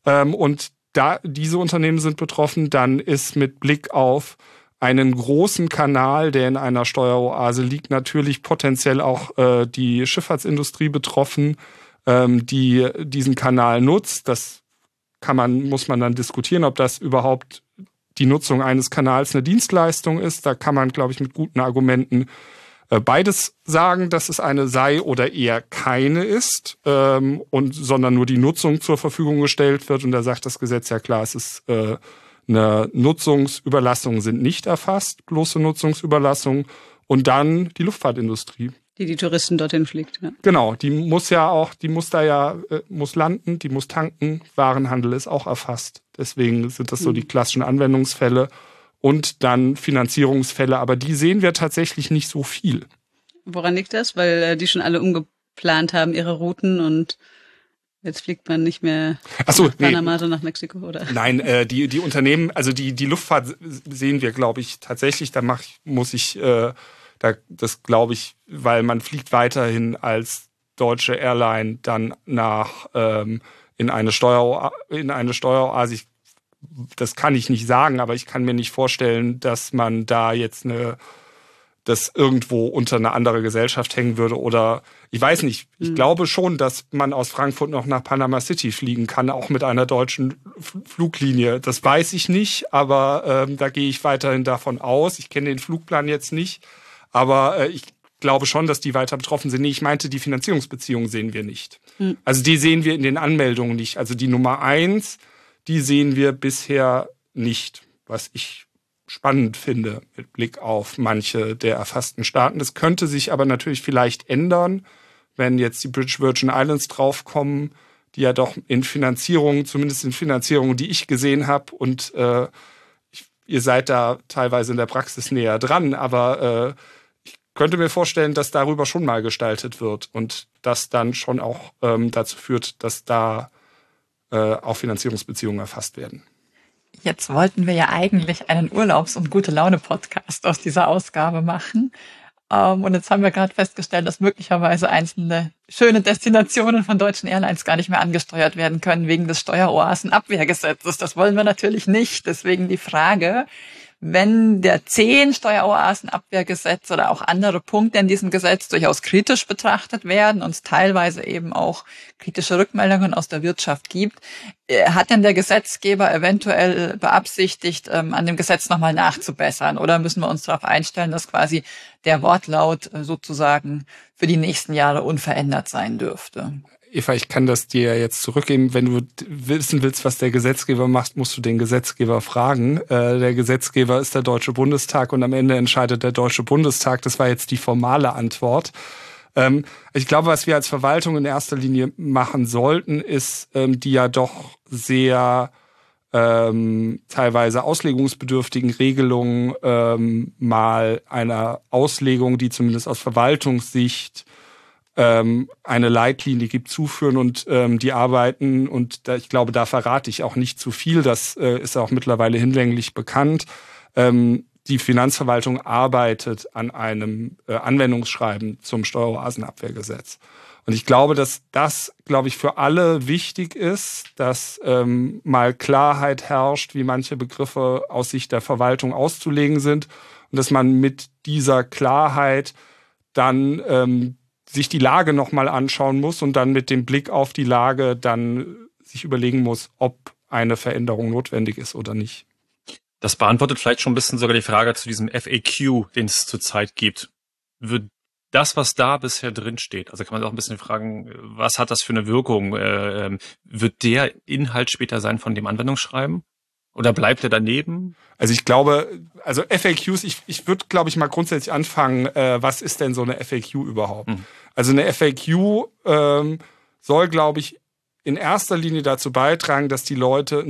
Und diese Unternehmen sind betroffen. Dann ist mit Blick auf einen großen Kanal, der in einer Steueroase liegt, natürlich potenziell auch die Schifffahrtsindustrie betroffen, die diesen Kanal nutzt. Das muss man dann diskutieren, ob das überhaupt die Nutzung eines Kanals eine Dienstleistung ist. Da kann man, glaube ich, mit guten Argumenten beides sagen, dass es eine sei oder eher keine ist, sondern nur die Nutzung zur Verfügung gestellt wird. Und da sagt das Gesetz ja klar, es ist eine Nutzungsüberlassung sind nicht erfasst, bloße Nutzungsüberlassung. Und dann die Luftfahrtindustrie. Die Touristen dorthin fliegt. Ja. Genau, die muss landen, die muss tanken. Warenhandel ist auch erfasst. Deswegen sind das so die klassischen Anwendungsfälle. Und dann Finanzierungsfälle, aber die sehen wir tatsächlich nicht so viel. Woran liegt das? Weil die schon alle umgeplant haben, ihre Routen, und jetzt fliegt man nicht mehr nach Panama, sondern nach Mexiko, oder? Nein, die Unternehmen, also die Luftfahrt sehen wir, glaube ich, tatsächlich. Das glaube ich, weil man fliegt weiterhin als deutsche Airline dann in eine Steueroase. Das kann ich nicht sagen, aber ich kann mir nicht vorstellen, dass man da jetzt das irgendwo unter eine andere Gesellschaft hängen würde, oder ich weiß nicht. Ich glaube schon, dass man aus Frankfurt noch nach Panama City fliegen kann, auch mit einer deutschen Fluglinie. Das weiß ich nicht, aber da gehe ich weiterhin davon aus. Ich kenne den Flugplan jetzt nicht, aber ich glaube schon, dass die weiter betroffen sind. Nee, ich meinte, die Finanzierungsbeziehungen sehen wir nicht. Also die sehen wir in den Anmeldungen nicht. Also die Nummer 1, die sehen wir bisher nicht, was ich spannend finde mit Blick auf manche der erfassten Staaten. Das könnte sich aber natürlich vielleicht ändern, wenn jetzt die British Virgin Islands draufkommen, die ja doch zumindest in Finanzierungen, die ich gesehen habe, und ihr seid da teilweise in der Praxis näher dran, aber ich könnte mir vorstellen, dass darüber schon mal gestaltet wird und das dann schon auch dazu führt, dass da auch Finanzierungsbeziehungen erfasst werden. Jetzt wollten wir ja eigentlich einen Urlaubs- und Gute-Laune-Podcast aus dieser Ausgabe machen. Und jetzt haben wir gerade festgestellt, dass möglicherweise einzelne schöne Destinationen von deutschen Airlines gar nicht mehr angesteuert werden können wegen des Steueroasenabwehrgesetzes. Das wollen wir natürlich nicht. Deswegen die Frage, wenn der 10 Steueroasenabwehrgesetz oder auch andere Punkte in diesem Gesetz durchaus kritisch betrachtet werden und es teilweise eben auch kritische Rückmeldungen aus der Wirtschaft gibt, hat denn der Gesetzgeber eventuell beabsichtigt, an dem Gesetz nochmal nachzubessern? Oder müssen wir uns darauf einstellen, dass quasi der Wortlaut sozusagen für die nächsten Jahre unverändert sein dürfte? Eva, ich kann das dir jetzt zurückgeben. Wenn du wissen willst, was der Gesetzgeber macht, musst du den Gesetzgeber fragen. Der Gesetzgeber ist der Deutsche Bundestag und am Ende entscheidet der Deutsche Bundestag. Das war jetzt die formale Antwort. Ich glaube, was wir als Verwaltung in erster Linie machen sollten, ist die ja doch sehr teilweise auslegungsbedürftigen Regelungen mal einer Auslegung, die zumindest aus Verwaltungssicht eine Leitlinie gibt, zuführen und die arbeiten, und ich glaube, da verrate ich auch nicht zu viel, das ist auch mittlerweile hinlänglich bekannt. Die Finanzverwaltung arbeitet an einem Anwendungsschreiben zum Steueroasenabwehrgesetz. Und ich glaube, dass das, für alle wichtig ist, dass mal Klarheit herrscht, wie manche Begriffe aus Sicht der Verwaltung auszulegen sind, und dass man mit dieser Klarheit dann sich die Lage nochmal anschauen muss und dann mit dem Blick auf die Lage dann sich überlegen muss, ob eine Veränderung notwendig ist oder nicht. Das beantwortet vielleicht schon ein bisschen sogar die Frage zu diesem FAQ, den es zurzeit gibt. Wird das, was da bisher drin steht, also kann man auch ein bisschen fragen, was hat das für eine Wirkung? Wird der Inhalt später sein von dem Anwendungsschreiben? Oder bleibt er daneben? Also ich glaube, FAQs, ich würde, mal grundsätzlich anfangen, was ist denn so eine FAQ überhaupt? Also eine FAQ soll, in erster Linie dazu beitragen, dass die Leute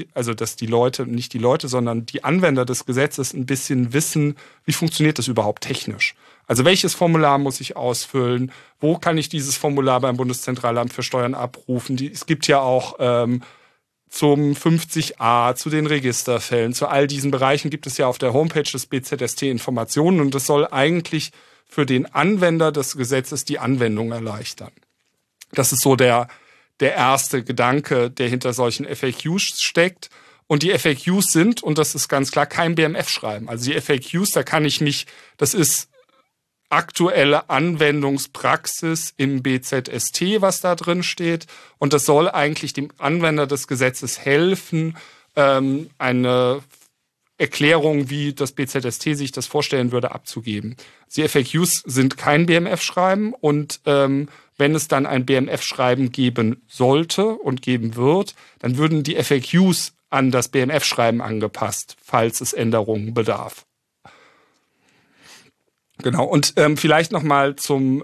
sondern die Anwender des Gesetzes ein bisschen wissen, wie funktioniert das überhaupt technisch? Also welches Formular muss ich ausfüllen? Wo kann ich dieses Formular beim Bundeszentralamt für Steuern abrufen? Es gibt ja auch zum 50a, zu den Registerfällen, zu all diesen Bereichen gibt es ja auf der Homepage des BZST Informationen, und das soll eigentlich für den Anwender des Gesetzes die Anwendung erleichtern. Das ist so der der erste Gedanke, der hinter solchen FAQs steckt. Und die FAQs sind, und das ist ganz klar, kein BMF-Schreiben. Also die FAQs, da kann ich mich, das ist aktuelle Anwendungspraxis im BZST, was da drin steht. Und das soll eigentlich dem Anwender des Gesetzes helfen, eine Erklärung, wie das BZST sich das vorstellen würde, abzugeben. Die FAQs sind kein BMF-Schreiben und wenn es dann ein BMF-Schreiben geben sollte und geben wird, dann würden die FAQs an das BMF-Schreiben angepasst, falls es Änderungen bedarf. Genau, und vielleicht nochmal zum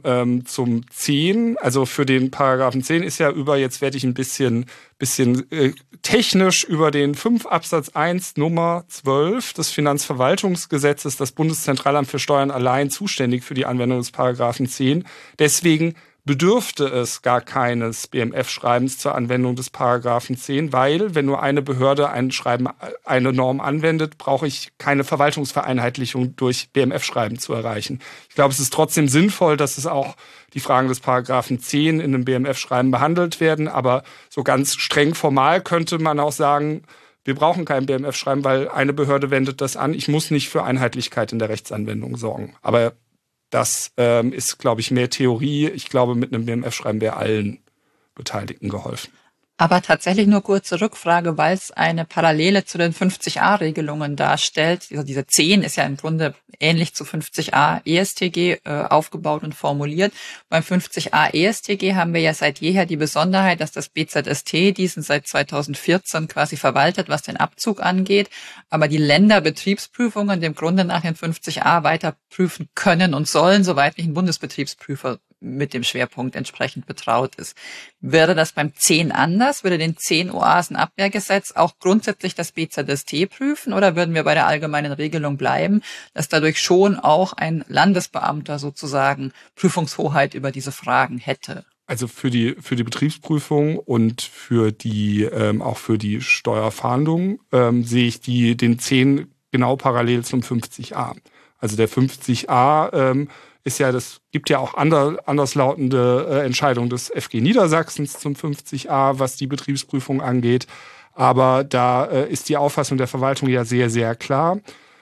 10, also für den Paragraphen 10 ist ja jetzt werde ich ein bisschen technisch über den 5 Absatz 1 Nummer 12 des Finanzverwaltungsgesetzes, das Bundeszentralamt für Steuern allein zuständig für die Anwendung des Paragraphen 10. Deswegen bedürfte es gar keines BMF-Schreibens zur Anwendung des Paragraphen 10, weil, wenn nur eine Behörde eine Norm anwendet, brauche ich keine Verwaltungsvereinheitlichung durch BMF-Schreiben zu erreichen. Ich glaube, es ist trotzdem sinnvoll, dass es auch die Fragen des Paragraphen 10 in einem BMF-Schreiben behandelt werden, aber so ganz streng formal könnte man auch sagen, wir brauchen kein BMF-Schreiben, weil eine Behörde wendet das an. Ich muss nicht für Einheitlichkeit in der Rechtsanwendung sorgen. Aber das ist, glaube ich, mehr Theorie. Ich glaube, mit einem BMF-Schreiben wäre allen Beteiligten geholfen. Aber tatsächlich nur kurze Rückfrage, weil es eine Parallele zu den 50a-Regelungen darstellt. Also diese 10 ist ja im Grunde ähnlich zu 50a EStG aufgebaut und formuliert. Beim 50a EStG haben wir ja seit jeher die Besonderheit, dass das BZST diesen seit 2014 quasi verwaltet, was den Abzug angeht, aber die Länderbetriebsprüfungen dem Grunde nach den 50a weiter prüfen können und sollen, soweit nicht ein Bundesbetriebsprüfer mit dem Schwerpunkt entsprechend betraut ist. Wäre das beim 10 anders? Würde den 10 Oasenabwehrgesetz auch grundsätzlich das BZST prüfen oder würden wir bei der allgemeinen Regelung bleiben, dass dadurch schon auch ein Landesbeamter sozusagen Prüfungshoheit über diese Fragen hätte? Also für die Betriebsprüfung und für die auch für die Steuerfahndung sehe ich den 10 genau parallel zum 50a. Also der 50a gibt ja auch anderslautende Entscheidungen des FG Niedersachsens zum 50a, was die Betriebsprüfung angeht. Aber da ist die Auffassung der Verwaltung ja sehr, sehr klar.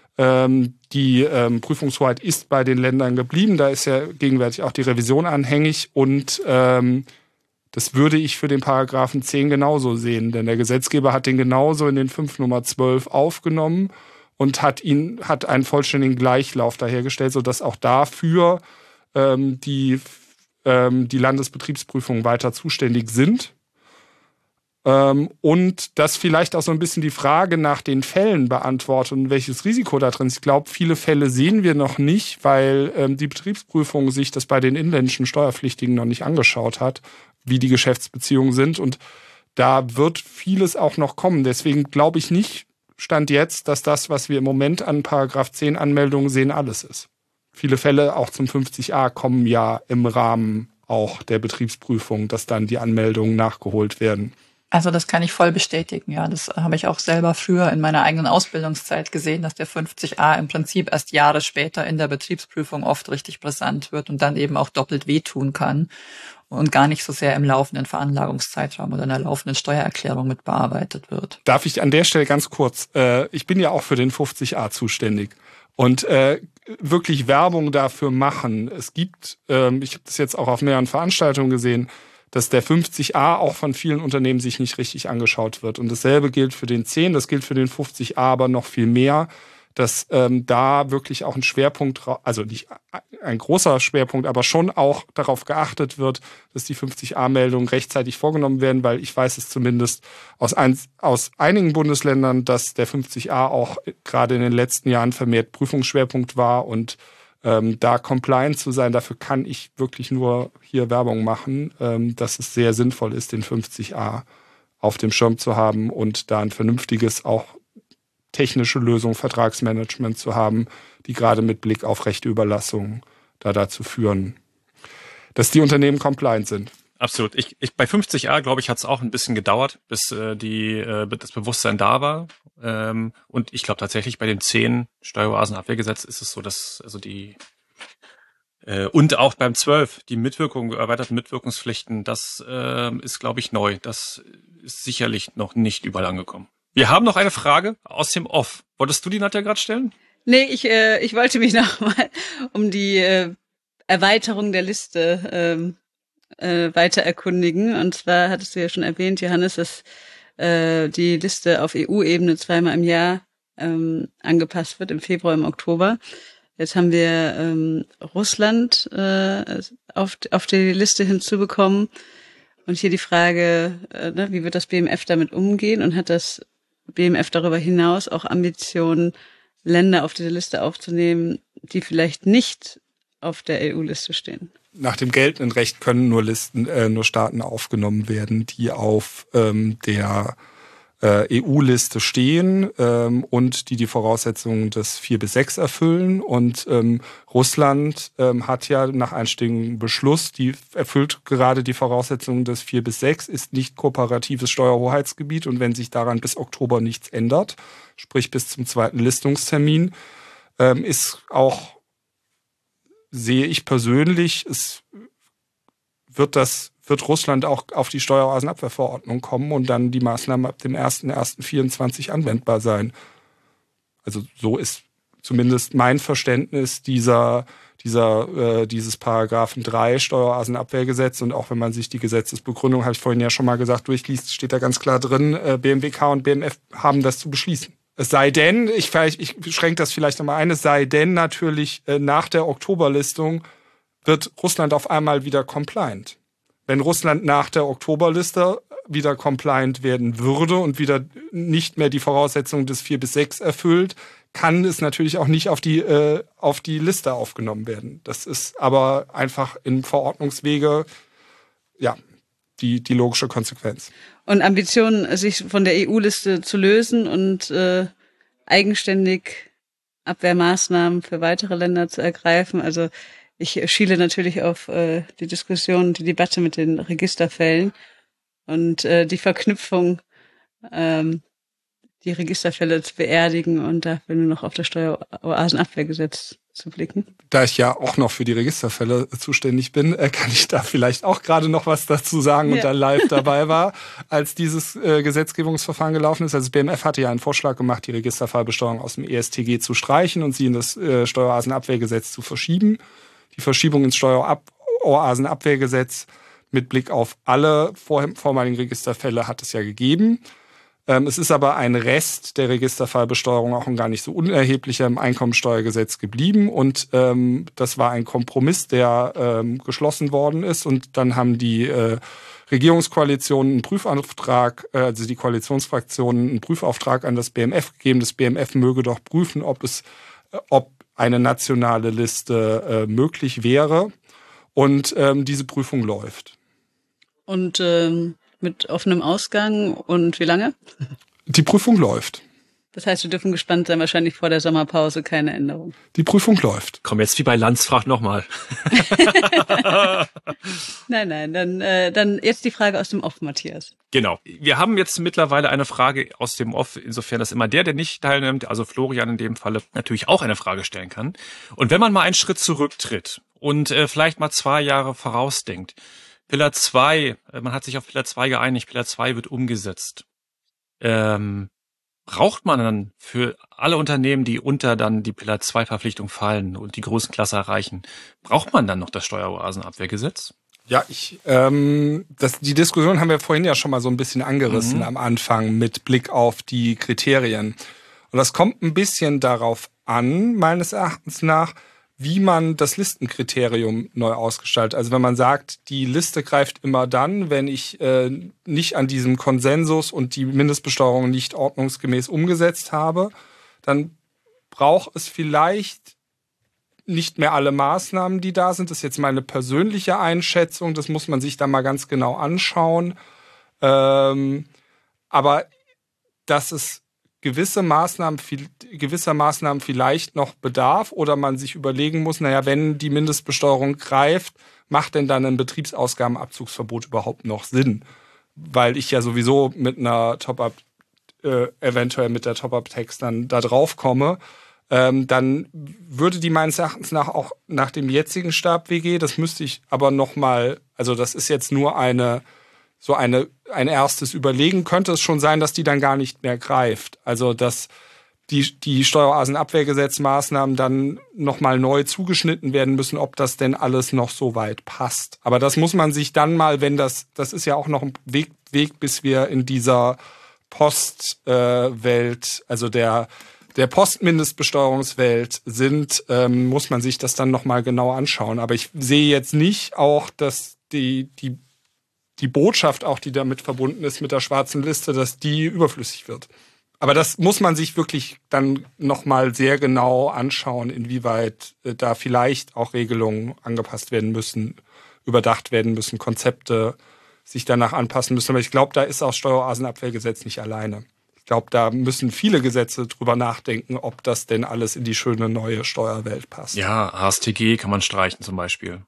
Die Prüfungshoheit ist bei den Ländern geblieben. Da ist ja gegenwärtig auch die Revision anhängig. Und das würde ich für den Paragraphen 10 genauso sehen. Denn der Gesetzgeber hat den genauso in den 5 Nummer 12 aufgenommen und hat einen vollständigen Gleichlauf dahergestellt, sodass auch dafür die Landesbetriebsprüfungen weiter zuständig sind. Und das vielleicht auch so ein bisschen die Frage nach den Fällen beantwortet und welches Risiko da drin ist. Ich glaube, viele Fälle sehen wir noch nicht, weil die Betriebsprüfung sich das bei den inländischen Steuerpflichtigen noch nicht angeschaut hat, wie die Geschäftsbeziehungen sind. Und da wird vieles auch noch kommen. Deswegen glaube ich nicht, Stand jetzt, dass das, was wir im Moment an Paragraph 10 Anmeldungen sehen, alles ist. Viele Fälle auch zum 50a kommen ja im Rahmen auch der Betriebsprüfung, dass dann die Anmeldungen nachgeholt werden. Also das kann ich voll bestätigen, ja. Das habe ich auch selber früher in meiner eigenen Ausbildungszeit gesehen, dass der 50a im Prinzip erst Jahre später in der Betriebsprüfung oft richtig brisant wird und dann eben auch doppelt wehtun kann und gar nicht so sehr im laufenden Veranlagungszeitraum oder in der laufenden Steuererklärung mit bearbeitet wird. Darf ich an der Stelle ganz kurz, ich bin ja auch für den 50a zuständig und wirklich Werbung dafür machen. Es gibt, ich habe das jetzt auch auf mehreren Veranstaltungen gesehen, dass der 50a auch von vielen Unternehmen sich nicht richtig angeschaut wird. Und dasselbe gilt für den 10, das gilt für den 50a aber noch viel mehr, dass da wirklich auch ein Schwerpunkt, also nicht ein großer Schwerpunkt, aber schon auch darauf geachtet wird, dass die 50a-Meldungen rechtzeitig vorgenommen werden, weil ich weiß es zumindest aus einigen Bundesländern, dass der 50a auch gerade in den letzten Jahren vermehrt Prüfungsschwerpunkt war und da compliant zu sein, dafür kann ich wirklich nur hier Werbung machen, dass es sehr sinnvoll ist, den 50a auf dem Schirm zu haben und da ein vernünftiges, auch technische Lösung, Vertragsmanagement zu haben, die gerade mit Blick auf Rechteüberlassung dazu führen, dass die Unternehmen compliant sind. Absolut. Ich bei 50a, glaube ich, hat es auch ein bisschen gedauert, bis das Bewusstsein da war. Und ich glaube tatsächlich bei dem 10 Steueroasenabwehrgesetz ist es so, dass also die Und auch beim 12, die erweiterten Mitwirkungspflichten, das ist, glaube ich, neu. Das ist sicherlich noch nicht überall angekommen. Wir haben noch eine Frage aus dem Off. Wolltest du die, Nadja, gerade stellen? Nee, ich wollte mich nochmal um die Erweiterung der Liste weiter erkundigen. Und zwar hattest du ja schon erwähnt, Johannes, dass die Liste auf EU-Ebene zweimal im Jahr angepasst wird, im Februar, im Oktober. Jetzt haben wir Russland auf die Liste hinzubekommen. Und hier die Frage, wie wird das BMF damit umgehen? Und hat das BMF darüber hinaus auch Ambitionen, Länder auf diese Liste aufzunehmen, die vielleicht nicht auf der EU-Liste stehen? Nach dem geltenden Recht können nur Staaten aufgenommen werden, die auf der EU-Liste stehen und die Voraussetzungen des 4 bis 6 erfüllen. Und Russland hat ja nach einstimmigem Beschluss, die erfüllt gerade die Voraussetzungen des 4 bis 6, ist nicht kooperatives Steuerhoheitsgebiet. Und wenn sich daran bis Oktober nichts ändert, sprich bis zum 2. Listungstermin, ist auch, sehe ich persönlich, wird Russland auch auf die Steueroasenabwehrverordnung kommen und dann die Maßnahmen ab dem 01.01.24 anwendbar sein. Also so ist zumindest mein Verständnis dieses Paragraphen 3 Steueroasenabwehrgesetz. Und auch wenn man sich die Gesetzesbegründung, habe ich vorhin ja schon mal gesagt, durchliest, steht da ganz klar drin, BMWK und BMF haben das zu beschließen. Es sei denn, ich schränke das vielleicht nochmal ein, es sei denn natürlich nach der Oktoberlistung wird Russland auf einmal wieder compliant. Wenn Russland nach der Oktoberliste wieder compliant werden würde und wieder nicht mehr die Voraussetzungen des 4 bis 6 erfüllt, kann es natürlich auch nicht auf die Liste aufgenommen werden. Das ist aber einfach in Verordnungswege, ja, die logische Konsequenz. Und Ambitionen, sich von der EU-Liste zu lösen und eigenständig Abwehrmaßnahmen für weitere Länder zu ergreifen. Also ich schiele natürlich auf die Diskussion, die Debatte mit den Registerfällen und die Verknüpfung, die Registerfälle zu beerdigen und dafür nur noch auf das Steueroasenabwehrgesetz zu blicken. Da ich ja auch noch für die Registerfälle zuständig bin, kann ich da vielleicht auch gerade noch was dazu sagen und da live dabei war, als dieses Gesetzgebungsverfahren gelaufen ist. Also das BMF hatte ja einen Vorschlag gemacht, die Registerfallbesteuerung aus dem EStG zu streichen und sie in das Steueroasenabwehrgesetz zu verschieben. Die Verschiebung ins Steueroasenabwehrgesetz mit Blick auf alle vormaligen Registerfälle hat es ja gegeben. Es ist aber ein Rest der Registerfallbesteuerung auch ein gar nicht so unerheblicher im Einkommensteuergesetz geblieben. Und das war ein Kompromiss, der geschlossen worden ist. Und dann haben die Regierungskoalitionen einen Prüfauftrag, also die Koalitionsfraktionen einen Prüfauftrag an das BMF gegeben. Das BMF möge doch prüfen, ob eine nationale Liste möglich wäre. Und diese Prüfung läuft. Und mit offenem Ausgang und wie lange? Die Prüfung läuft. Das heißt, wir dürfen gespannt sein, wahrscheinlich vor der Sommerpause keine Änderung. Die Prüfung läuft. Komm, jetzt wie bei Lanz, frag nochmal. Nein, dann jetzt die Frage aus dem Off, Matthias. Genau. Wir haben jetzt mittlerweile eine Frage aus dem Off, insofern dass immer der nicht teilnimmt, also Florian in dem Falle, natürlich auch eine Frage stellen kann. Und wenn man mal einen Schritt zurücktritt und vielleicht mal 2 Jahre vorausdenkt, Pillar 2, man hat sich auf Pillar 2 geeinigt, Pillar 2 wird umgesetzt. Braucht man dann für alle Unternehmen, die unter dann die Pillar 2 Verpflichtung fallen und die Größenklasse erreichen, braucht man dann noch das Steueroasenabwehrgesetz? Ja, die Diskussion haben wir vorhin ja schon mal so ein bisschen angerissen am Anfang mit Blick auf die Kriterien. Und das kommt ein bisschen darauf an, meines Erachtens nach, wie man das Listenkriterium neu ausgestaltet. Also wenn man sagt, die Liste greift immer dann, wenn ich nicht an diesem Konsensus und die Mindestbesteuerung nicht ordnungsgemäß umgesetzt habe, dann braucht es vielleicht nicht mehr alle Maßnahmen, die da sind. Das ist jetzt meine persönliche Einschätzung. Das muss man sich dann mal ganz genau anschauen. Aber dass es gewisser Maßnahmen vielleicht noch bedarf oder man sich überlegen muss, wenn die Mindestbesteuerung greift, macht denn dann ein Betriebsausgabenabzugsverbot überhaupt noch Sinn? Weil ich ja sowieso mit einer Top-Up, eventuell mit der Top-Up-Tax dann da drauf komme. dann würde die meines Erachtens nach auch nach dem jetzigen Stab-WG, das müsste ich aber nochmal, also das ist jetzt nur ein erstes Überlegen, könnte es schon sein, dass die dann gar nicht mehr greift. Also dass die Steueroasenabwehrgesetzmaßnahmen dann nochmal neu zugeschnitten werden müssen, ob das denn alles noch so weit passt. Aber das muss man sich dann mal, wenn das ist ja auch noch ein Weg, bis wir in dieser Postwelt, also der Postmindestbesteuerungswelt sind, muss man sich das dann nochmal genau anschauen. Aber ich sehe jetzt nicht auch, dass die Botschaft auch, die damit verbunden ist mit der schwarzen Liste, dass die überflüssig wird. Aber das muss man sich wirklich dann nochmal sehr genau anschauen, inwieweit da vielleicht auch Regelungen angepasst werden müssen, überdacht werden müssen, Konzepte sich danach anpassen müssen. Aber ich glaube, da ist auch Steueroasenabwehrgesetz nicht alleine. Ich glaube, da müssen viele Gesetze drüber nachdenken, ob das denn alles in die schöne neue Steuerwelt passt. Ja, AStG kann man streichen zum Beispiel.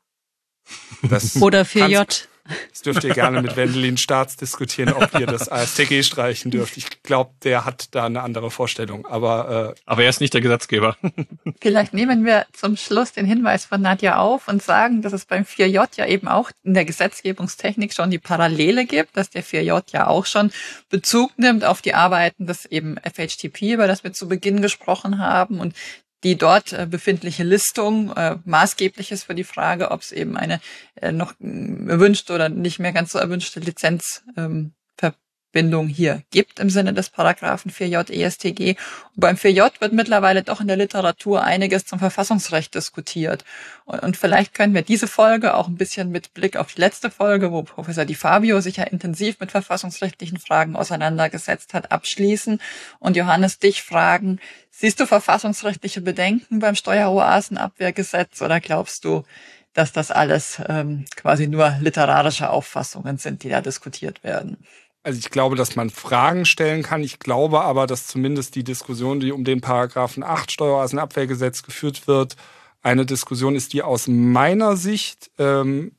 Oder 4J. Das dürft ihr gerne mit Wendelin Staats diskutieren, ob ihr das AStG streichen dürft. Ich glaube, der hat da eine andere Vorstellung. Aber er ist nicht der Gesetzgeber. Vielleicht nehmen wir zum Schluss den Hinweis von Nadja auf und sagen, dass es beim 4J ja eben auch in der Gesetzgebungstechnik schon die Parallele gibt, dass der 4J ja auch schon Bezug nimmt auf die Arbeiten des eben FHTP, über das wir zu Beginn gesprochen haben, und die dort befindliche Listung maßgeblich ist für die Frage, ob es eben eine noch erwünschte oder nicht mehr ganz so erwünschte Lizenzverbindung hier gibt im Sinne des Paragraphen 4J EStG. Und beim 4J wird mittlerweile doch in der Literatur einiges zum Verfassungsrecht diskutiert. Und vielleicht können wir diese Folge auch ein bisschen mit Blick auf die letzte Folge, wo Professor Di Fabio sich ja intensiv mit verfassungsrechtlichen Fragen auseinandergesetzt hat, abschließen und Johannes dich fragen: Siehst du verfassungsrechtliche Bedenken beim Steueroasenabwehrgesetz oder glaubst du, dass das alles quasi nur literarische Auffassungen sind, die da diskutiert werden? Also ich glaube, dass man Fragen stellen kann. Ich glaube aber, dass zumindest die Diskussion, die um den Paragraphen 8 Steueroasenabwehrgesetz geführt wird, eine Diskussion ist, die aus meiner Sicht an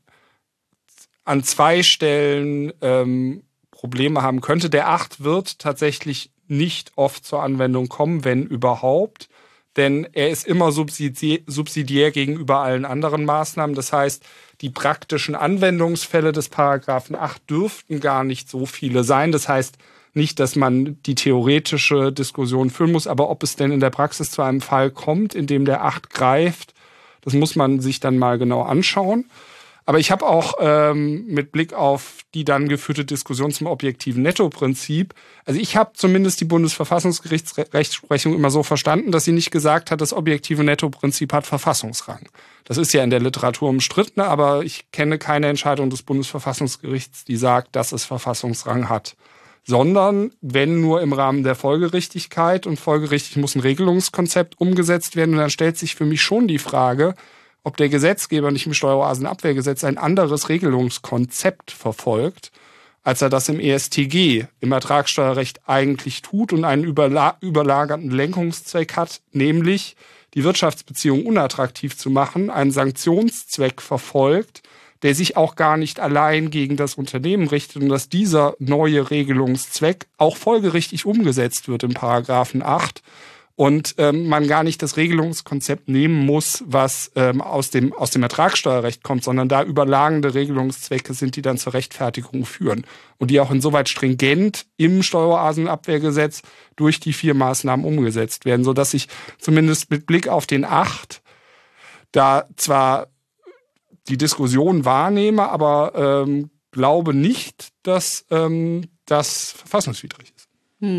2 Stellen Probleme haben könnte. Der 8 wird tatsächlich nicht oft zur Anwendung kommen, wenn überhaupt. Denn er ist immer subsidiär gegenüber allen anderen Maßnahmen. Das heißt, die praktischen Anwendungsfälle des Paragraphen 8 dürften gar nicht so viele sein. Das heißt nicht, dass man die theoretische Diskussion führen muss, aber ob es denn in der Praxis zu einem Fall kommt, in dem der 8 greift, das muss man sich dann mal genau anschauen. Aber ich habe auch mit Blick auf die dann geführte Diskussion zum objektiven Nettoprinzip, also ich habe zumindest die Bundesverfassungsgerichtsrechtsprechung immer so verstanden, dass sie nicht gesagt hat, das objektive Nettoprinzip hat Verfassungsrang. Das ist ja in der Literatur umstritten, aber ich kenne keine Entscheidung des Bundesverfassungsgerichts, die sagt, dass es Verfassungsrang hat. Sondern wenn nur im Rahmen der Folgerichtigkeit, und folgerichtig muss ein Regelungskonzept umgesetzt werden. Und dann stellt sich für mich schon die Frage, ob der Gesetzgeber nicht im Steueroasenabwehrgesetz ein anderes Regelungskonzept verfolgt, als er das im EStG, im Ertragssteuerrecht eigentlich tut und einen überlagerten Lenkungszweck hat, nämlich die Wirtschaftsbeziehung unattraktiv zu machen, einen Sanktionszweck verfolgt, der sich auch gar nicht allein gegen das Unternehmen richtet, und dass dieser neue Regelungszweck auch folgerichtig umgesetzt wird im Paragraphen 8. Und man gar nicht das Regelungskonzept nehmen muss, was aus dem Ertragssteuerrecht kommt, sondern da überlagernde Regelungszwecke sind, die dann zur Rechtfertigung führen. Und die auch insoweit stringent im Steueroasenabwehrgesetz durch die 4 Maßnahmen umgesetzt werden, sodass ich zumindest mit Blick auf den 8 da zwar die Diskussion wahrnehme, aber glaube nicht, dass das verfassungswidrig ist.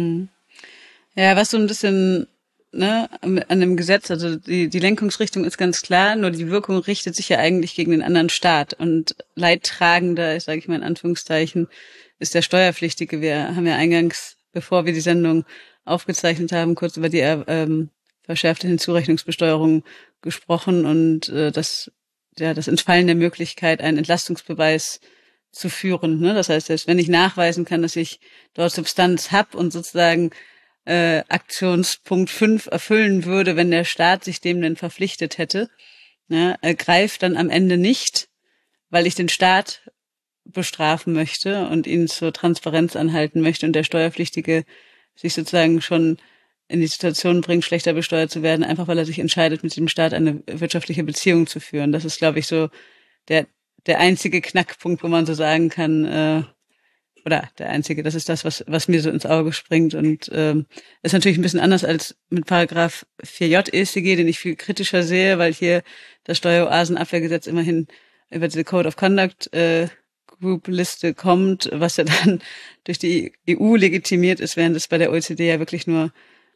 Ja, was so ein bisschen an dem Gesetz, also die Lenkungsrichtung ist ganz klar, nur die Wirkung richtet sich ja eigentlich gegen den anderen Staat. Und Leidtragender, sage ich mal in Anführungszeichen, ist der Steuerpflichtige. Wir haben ja eingangs, bevor wir die Sendung aufgezeichnet haben, kurz über die verschärfte Hinzurechnungsbesteuerung gesprochen und das Entfallen der Möglichkeit, einen Entlastungsbeweis zu führen. Ne? Das heißt, selbst wenn ich nachweisen kann, dass ich dort Substanz habe und sozusagen Aktionspunkt 5 erfüllen würde, wenn der Staat sich dem denn verpflichtet hätte, greift dann am Ende nicht, weil ich den Staat bestrafen möchte und ihn zur Transparenz anhalten möchte und der Steuerpflichtige sich sozusagen schon in die Situation bringt, schlechter besteuert zu werden, einfach weil er sich entscheidet, mit dem Staat eine wirtschaftliche Beziehung zu führen. Das ist, glaube ich, so der einzige Knackpunkt, wo man so sagen kann, oder der einzige, das ist das, was mir so ins Auge springt und ist natürlich ein bisschen anders als mit Paragraph 4j EStG, den ich viel kritischer sehe, weil hier das Steueroasenabwehrgesetz immerhin über diese Code of Conduct Group Liste kommt, was ja dann durch die EU legitimiert ist, während es bei der OECD ja wirklich nur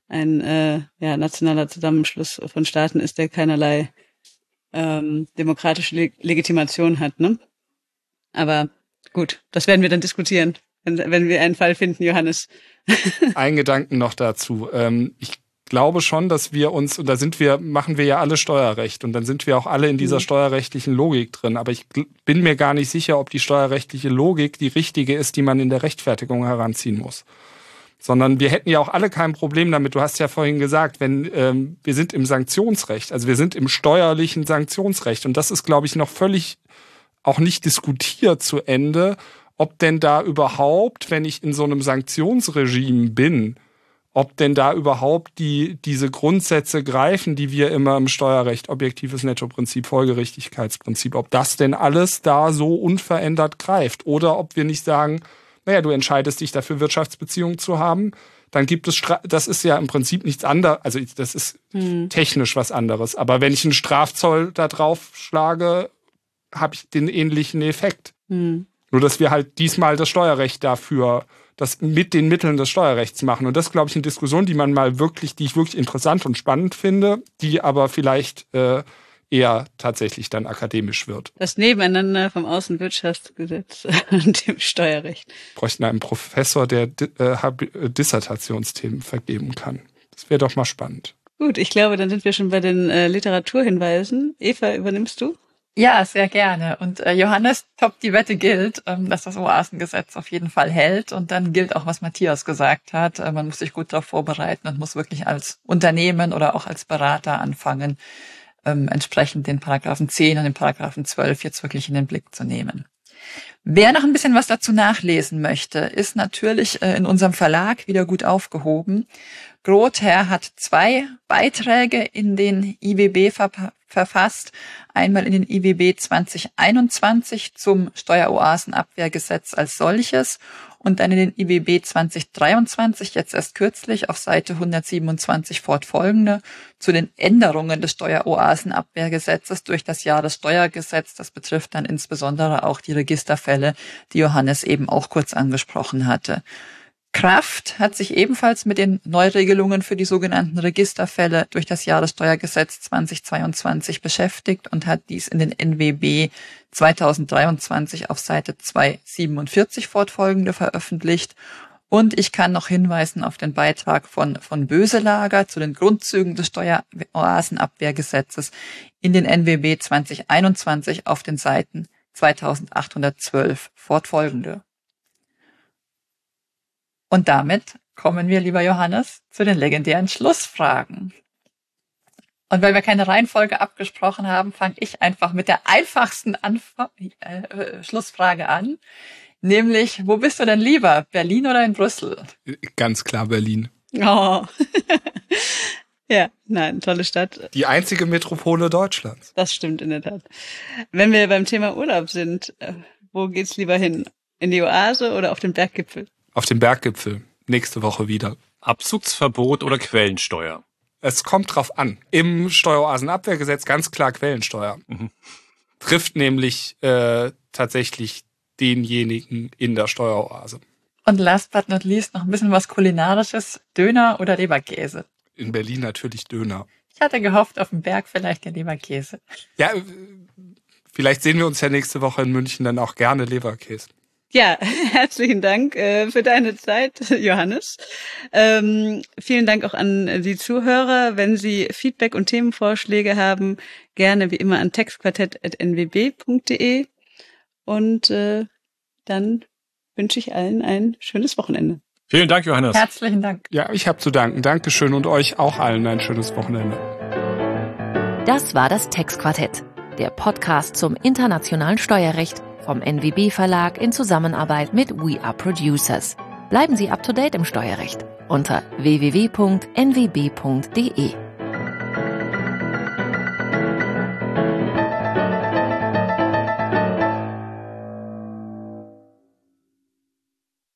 ein nationaler Zusammenschluss von Staaten ist, der keinerlei demokratische Legitimation hat, ne? Aber gut, das werden wir dann diskutieren, wenn wir einen Fall finden, Johannes. Ein Gedanken noch dazu. Ich glaube schon, dass wir uns, und machen wir ja alle Steuerrecht und dann sind wir auch alle in dieser steuerrechtlichen Logik drin. Aber ich bin mir gar nicht sicher, ob die steuerrechtliche Logik die richtige ist, die man in der Rechtfertigung heranziehen muss. Sondern wir hätten ja auch alle kein Problem damit. Du hast ja vorhin gesagt, wenn wir sind im Sanktionsrecht, also wir sind im steuerlichen Sanktionsrecht und das ist, glaube ich, noch völlig auch nicht diskutiert zu Ende, ob denn da überhaupt, wenn ich in so einem Sanktionsregime bin, ob denn da überhaupt diese Grundsätze greifen, die wir immer im Steuerrecht, objektives Nettoprinzip, Folgerichtigkeitsprinzip, ob das denn alles da so unverändert greift oder ob wir nicht sagen, naja, du entscheidest dich dafür, Wirtschaftsbeziehungen zu haben, dann gibt es, das ist ja im Prinzip nichts anderes, also das ist technisch was anderes, aber wenn ich einen Strafzoll da drauf schlage, habe ich den ähnlichen Effekt. Nur, dass wir halt diesmal das Steuerrecht dafür, das mit den Mitteln des Steuerrechts machen. Und das ist, glaube ich, eine Diskussion, die ich wirklich interessant und spannend finde, die aber vielleicht eher tatsächlich dann akademisch wird. Das Nebeneinander vom Außenwirtschaftsgesetz und dem Steuerrecht. Wir bräuchten einen Professor, der Dissertationsthemen vergeben kann. Das wäre doch mal spannend. Gut, ich glaube, dann sind wir schon bei den Literaturhinweisen. Eva, übernimmst du? Ja, sehr gerne. Und Johannes, die Wette gilt, dass das Oasengesetz auf jeden Fall hält. Und dann gilt auch, was Matthias gesagt hat. Man muss sich gut darauf vorbereiten und muss wirklich als Unternehmen oder auch als Berater anfangen, entsprechend den Paragraphen 10 und den Paragraphen 12 jetzt wirklich in den Blick zu nehmen. Wer noch ein bisschen was dazu nachlesen möchte, ist natürlich in unserem Verlag wieder gut aufgehoben. Grother hat 2 Beiträge in den IWB verfasst. Einmal in den IWB 2021 zum Steueroasenabwehrgesetz als solches und dann in den IWB 2023, jetzt erst kürzlich, auf Seite 127 fortfolgende, zu den Änderungen des Steueroasenabwehrgesetzes durch das Jahressteuergesetz. Das betrifft dann insbesondere auch die Registerfälle, die Johannes eben auch kurz angesprochen hatte. Kraft hat sich ebenfalls mit den Neuregelungen für die sogenannten Registerfälle durch das Jahressteuergesetz 2022 beschäftigt und hat dies in den NWB 2023 auf Seite 247 fortfolgende veröffentlicht. Und ich kann noch hinweisen auf den Beitrag von Böselager zu den Grundzügen des Steueroasenabwehrgesetzes in den NWB 2021 auf den Seiten 2812 fortfolgende. Und damit kommen wir, lieber Johannes, zu den legendären Schlussfragen. Und weil wir keine Reihenfolge abgesprochen haben, fange ich einfach mit der einfachsten Schlussfrage an. Nämlich, wo bist du denn lieber? Berlin oder in Brüssel? Ganz klar Berlin. Oh. Ja, nein, tolle Stadt. Die einzige Metropole Deutschlands. Das stimmt in der Tat. Wenn wir beim Thema Urlaub sind, wo geht's lieber hin? In die Oase oder auf den Berggipfel? Auf den Berggipfel. Nächste Woche wieder. Abzugsverbot oder Quellensteuer? Es kommt drauf an. Im Steueroasenabwehrgesetz ganz klar Quellensteuer. Trifft nämlich tatsächlich denjenigen in der Steueroase. Und last but not least noch ein bisschen was Kulinarisches. Döner oder Leberkäse? In Berlin natürlich Döner. Ich hatte gehofft, auf dem Berg vielleicht der Leberkäse. Ja, vielleicht sehen wir uns ja nächste Woche in München dann auch gerne Leberkäse. Ja, herzlichen Dank für deine Zeit, Johannes. Vielen Dank auch an die Zuhörer. Wenn Sie Feedback und Themenvorschläge haben, gerne wie immer an textquartett@nwb.de. Und dann wünsche ich allen ein schönes Wochenende. Vielen Dank, Johannes. Herzlichen Dank. Ja, ich habe zu danken. Dankeschön und euch auch allen ein schönes Wochenende. Das war das Textquartett, der Podcast zum internationalen Steuerrecht vom NWB Verlag in Zusammenarbeit mit We Are Producers. Bleiben Sie up to date im Steuerrecht unter www.nwb.de.